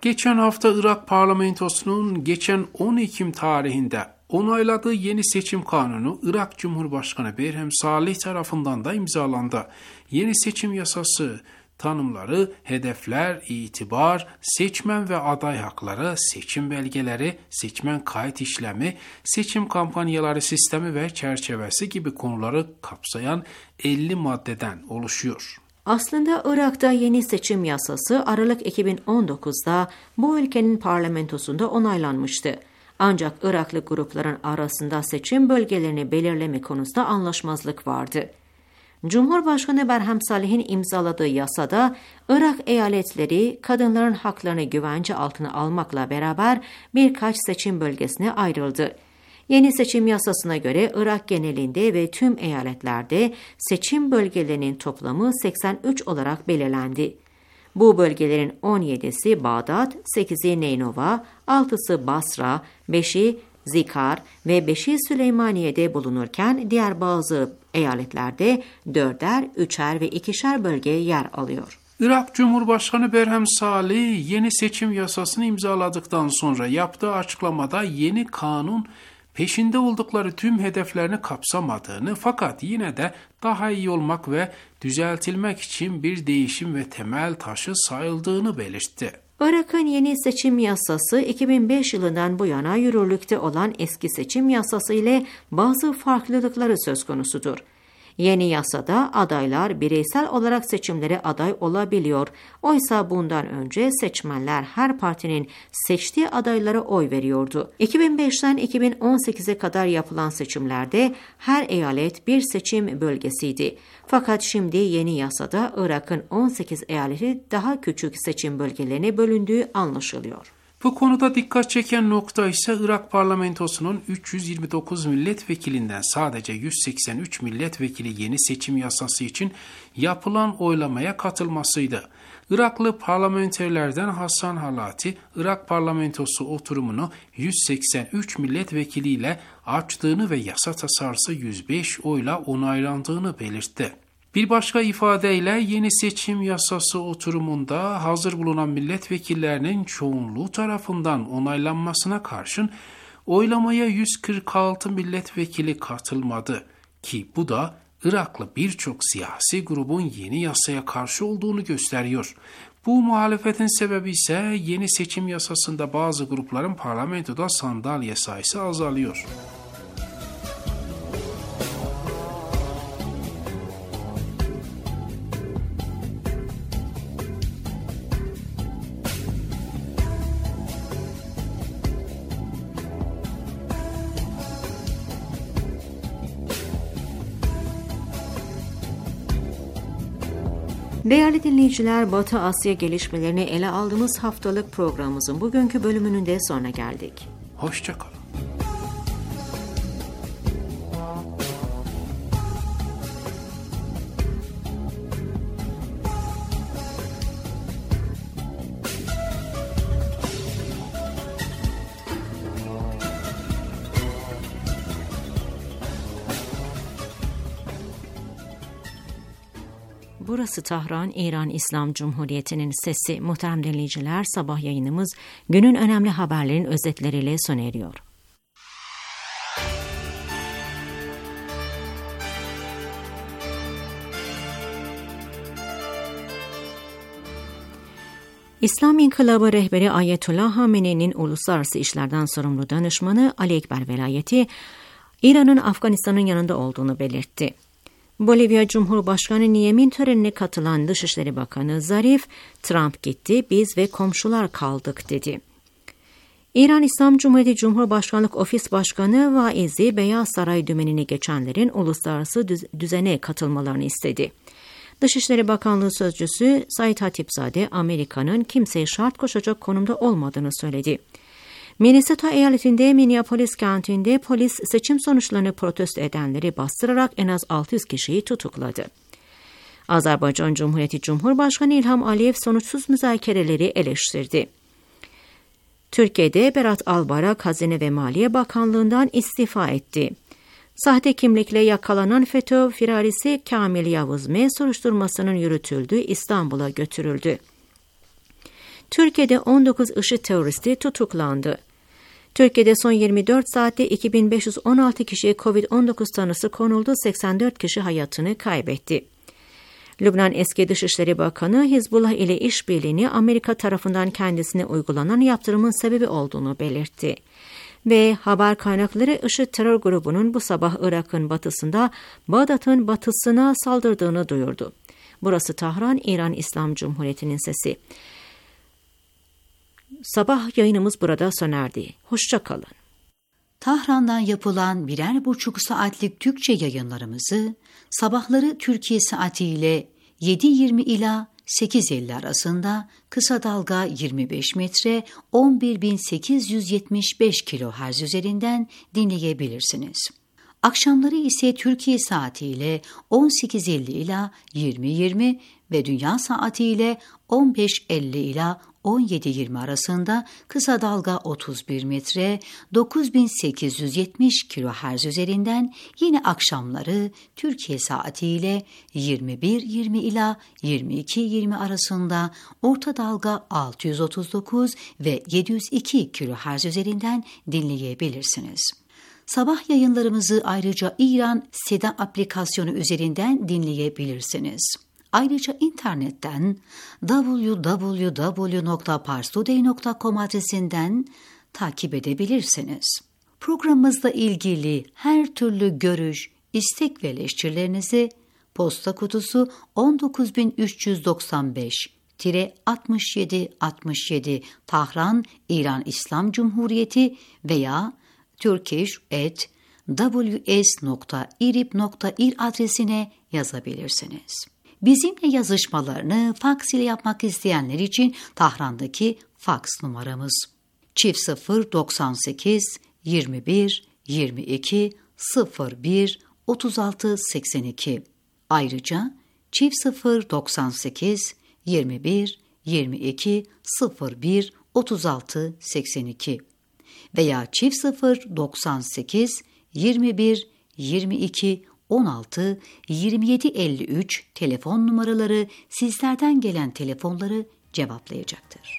Geçen hafta Irak parlamentosunun geçen 10 Ekim tarihinde onayladığı yeni seçim kanunu Irak Cumhurbaşkanı Berhem Salih tarafından da imzalandı. Yeni seçim yasası tanımları, hedefler, itibar, seçmen ve aday hakları, seçim belgeleri, seçmen kayıt işlemi, seçim kampanyaları sistemi ve çerçevesi gibi konuları kapsayan 50 maddeden oluşuyor. Aslında Irak'ta yeni seçim yasası Aralık 2019'da bu ülkenin parlamentosunda onaylanmıştı. Ancak Iraklı grupların arasında seçim bölgelerini belirleme konusunda anlaşmazlık vardı. Cumhurbaşkanı Berhem Salih'in imzaladığı yasada Irak eyaletleri kadınların haklarını güvence altına almakla beraber birkaç seçim bölgesine ayrıldı. Yeni seçim yasasına göre Irak genelinde ve tüm eyaletlerde seçim bölgelerinin toplamı 83 olarak belirlendi. Bu bölgelerin 17'si Bağdat, 8'i Neynova, 6'sı Basra, 5'i Zikar ve 5'i Süleymaniye'de bulunurken diğer bazı eyaletlerde 4'er, 3'er ve 2'şer bölge yer alıyor. Irak Cumhurbaşkanı Berhem Salih yeni seçim yasasını imzaladıktan sonra yaptığı açıklamada yeni kanun peşinde oldukları tüm hedeflerini kapsamadığını fakat yine de daha iyi olmak ve düzeltilmek için bir değişim ve temel taşı sayıldığını belirtti. Irak'ın yeni seçim yasası 2005 yılından bu yana yürürlükte olan eski seçim yasası ile bazı farklılıkları söz konusudur. Yeni yasada adaylar bireysel olarak seçimlere aday olabiliyor. Oysa bundan önce seçmenler her partinin seçtiği adaylara oy veriyordu. 2005'ten 2018'e kadar yapılan seçimlerde her eyalet bir seçim bölgesiydi. Fakat şimdi yeni yasada Irak'ın 18 eyaleti daha küçük seçim bölgelerine bölündüğü anlaşılıyor. Bu konuda dikkat çeken nokta ise Irak parlamentosunun 329 milletvekilinden sadece 183 milletvekili yeni seçim yasası için yapılan oylamaya katılmasıydı. Iraklı parlamenterlerden Hasan Halati, Irak parlamentosu oturumunu 183 milletvekiliyle açtığını ve yasa tasarısı 105 oyla onaylandığını belirtti. Bir başka ifadeyle yeni seçim yasası oturumunda hazır bulunan milletvekillerinin çoğunluğu tarafından onaylanmasına karşın oylamaya 146 milletvekili katılmadı ki bu da Iraklı birçok siyasi grubun yeni yasaya karşı olduğunu gösteriyor. Bu muhalefetin sebebi ise yeni seçim yasasında bazı grupların parlamentoda sandalye sayısı azalıyor. Değerli dinleyiciler, Batı Asya gelişmelerini ele aldığımız haftalık programımızın bugünkü bölümünün de sonuna geldik. Hoşça kalın. Burası Tahran, İran İslam Cumhuriyeti'nin sesi. Muhterem dinleyiciler, sabah yayınımız günün önemli haberlerin özetleriyle sona eriyor. İslam İnkılabı rehberi Ayetullah Hamene'nin uluslararası işlerden sorumlu danışmanı Ali Ekber Velayeti, İran'ın Afganistan'ın yanında olduğunu belirtti. Bolivya Cumhurbaşkanı yemin törenine katılan Dışişleri Bakanı Zarif, Trump gitti, biz ve komşular kaldık dedi. İran İslam Cumhuriyeti Cumhurbaşkanlık Ofis Başkanı vaizi Beyaz Saray dümenine geçenlerin uluslararası düzene katılmalarını istedi. Dışişleri Bakanlığı Sözcüsü Said Hatipzade, Amerika'nın kimseye şart koşacak konumda olmadığını söyledi. Minnesota eyaletinde Minneapolis kentinde polis seçim sonuçlarını protesto edenleri bastırarak en az 600 kişiyi tutukladı. Azerbaycan Cumhuriyeti Cumhurbaşkanı İlham Aliyev sonuçsuz müzakereleri eleştirdi. Türkiye'de Berat Albayrak Hazine ve Maliye Bakanlığı'ndan istifa etti. Sahte kimlikle yakalanan FETÖ firarisi Kamil Yavuz M. soruşturmasının yürütüldüğü İstanbul'a götürüldü. Türkiye'de 19 IŞİD teröristi tutuklandı. Türkiye'de son 24 saatte 2516 kişiye COVID-19 tanısı konuldu, 84 kişi hayatını kaybetti. Lübnan eski Dışişleri Bakanı Hizbullah ile işbirliğini Amerika tarafından kendisine uygulanan yaptırımın sebebi olduğunu belirtti. Ve haber kaynakları IŞİD terör grubunun bu sabah Irak'ın batısında Bağdat'ın batısına saldırdığını duyurdu. Burası Tahran, İran İslam Cumhuriyeti'nin sesi. Sabah yayınımız burada sona erdi. Hoşça kalın. Tahran'dan yapılan 1,5 saatlik Türkçe yayınlarımızı sabahları Türkiye saatiyle 7.20 ila 8.50 arasında kısa dalga 25 metre 11.875 kHz üzerinden dinleyebilirsiniz. Akşamları ise Türkiye saatiyle 18.50 ila 20.20 ve dünya saatiyle 15.50 ila 17.20 arasında kısa dalga 31 metre 9870 kHz üzerinden yine akşamları Türkiye saatiyle 21.20 ila 22.20 arasında orta dalga 639 ve 702 kHz üzerinden dinleyebilirsiniz. Sabah yayınlarımızı ayrıca İran Seda aplikasyonu üzerinden dinleyebilirsiniz. Ayrıca internetten www.parstoday.com adresinden takip edebilirsiniz. Programımızla ilgili her türlü görüş, istek ve eleştirilerinizi posta kutusu 19395-6767 Tahran, İran İslam Cumhuriyeti veya turkish@ws.irib.ir adresine yazabilirsiniz. Bizimle yazışmalarını faks ile yapmak isteyenler için Tahran'daki faks numaramız +098 21 22 01 36 82. Ayrıca +098 21 22 01 36 82 veya +098 21 22 16 27 53 telefon numaraları sizlerden gelen telefonları cevaplayacaktır.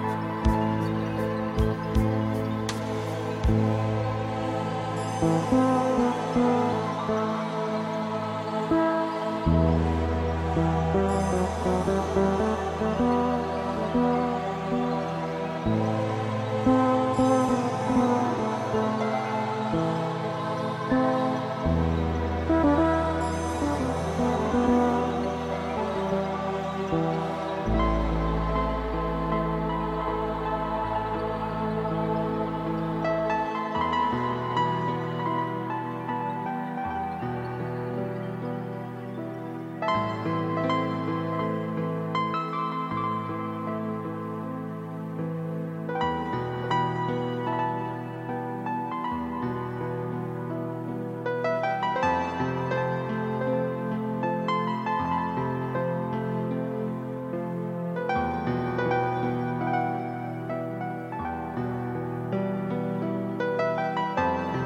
Müzik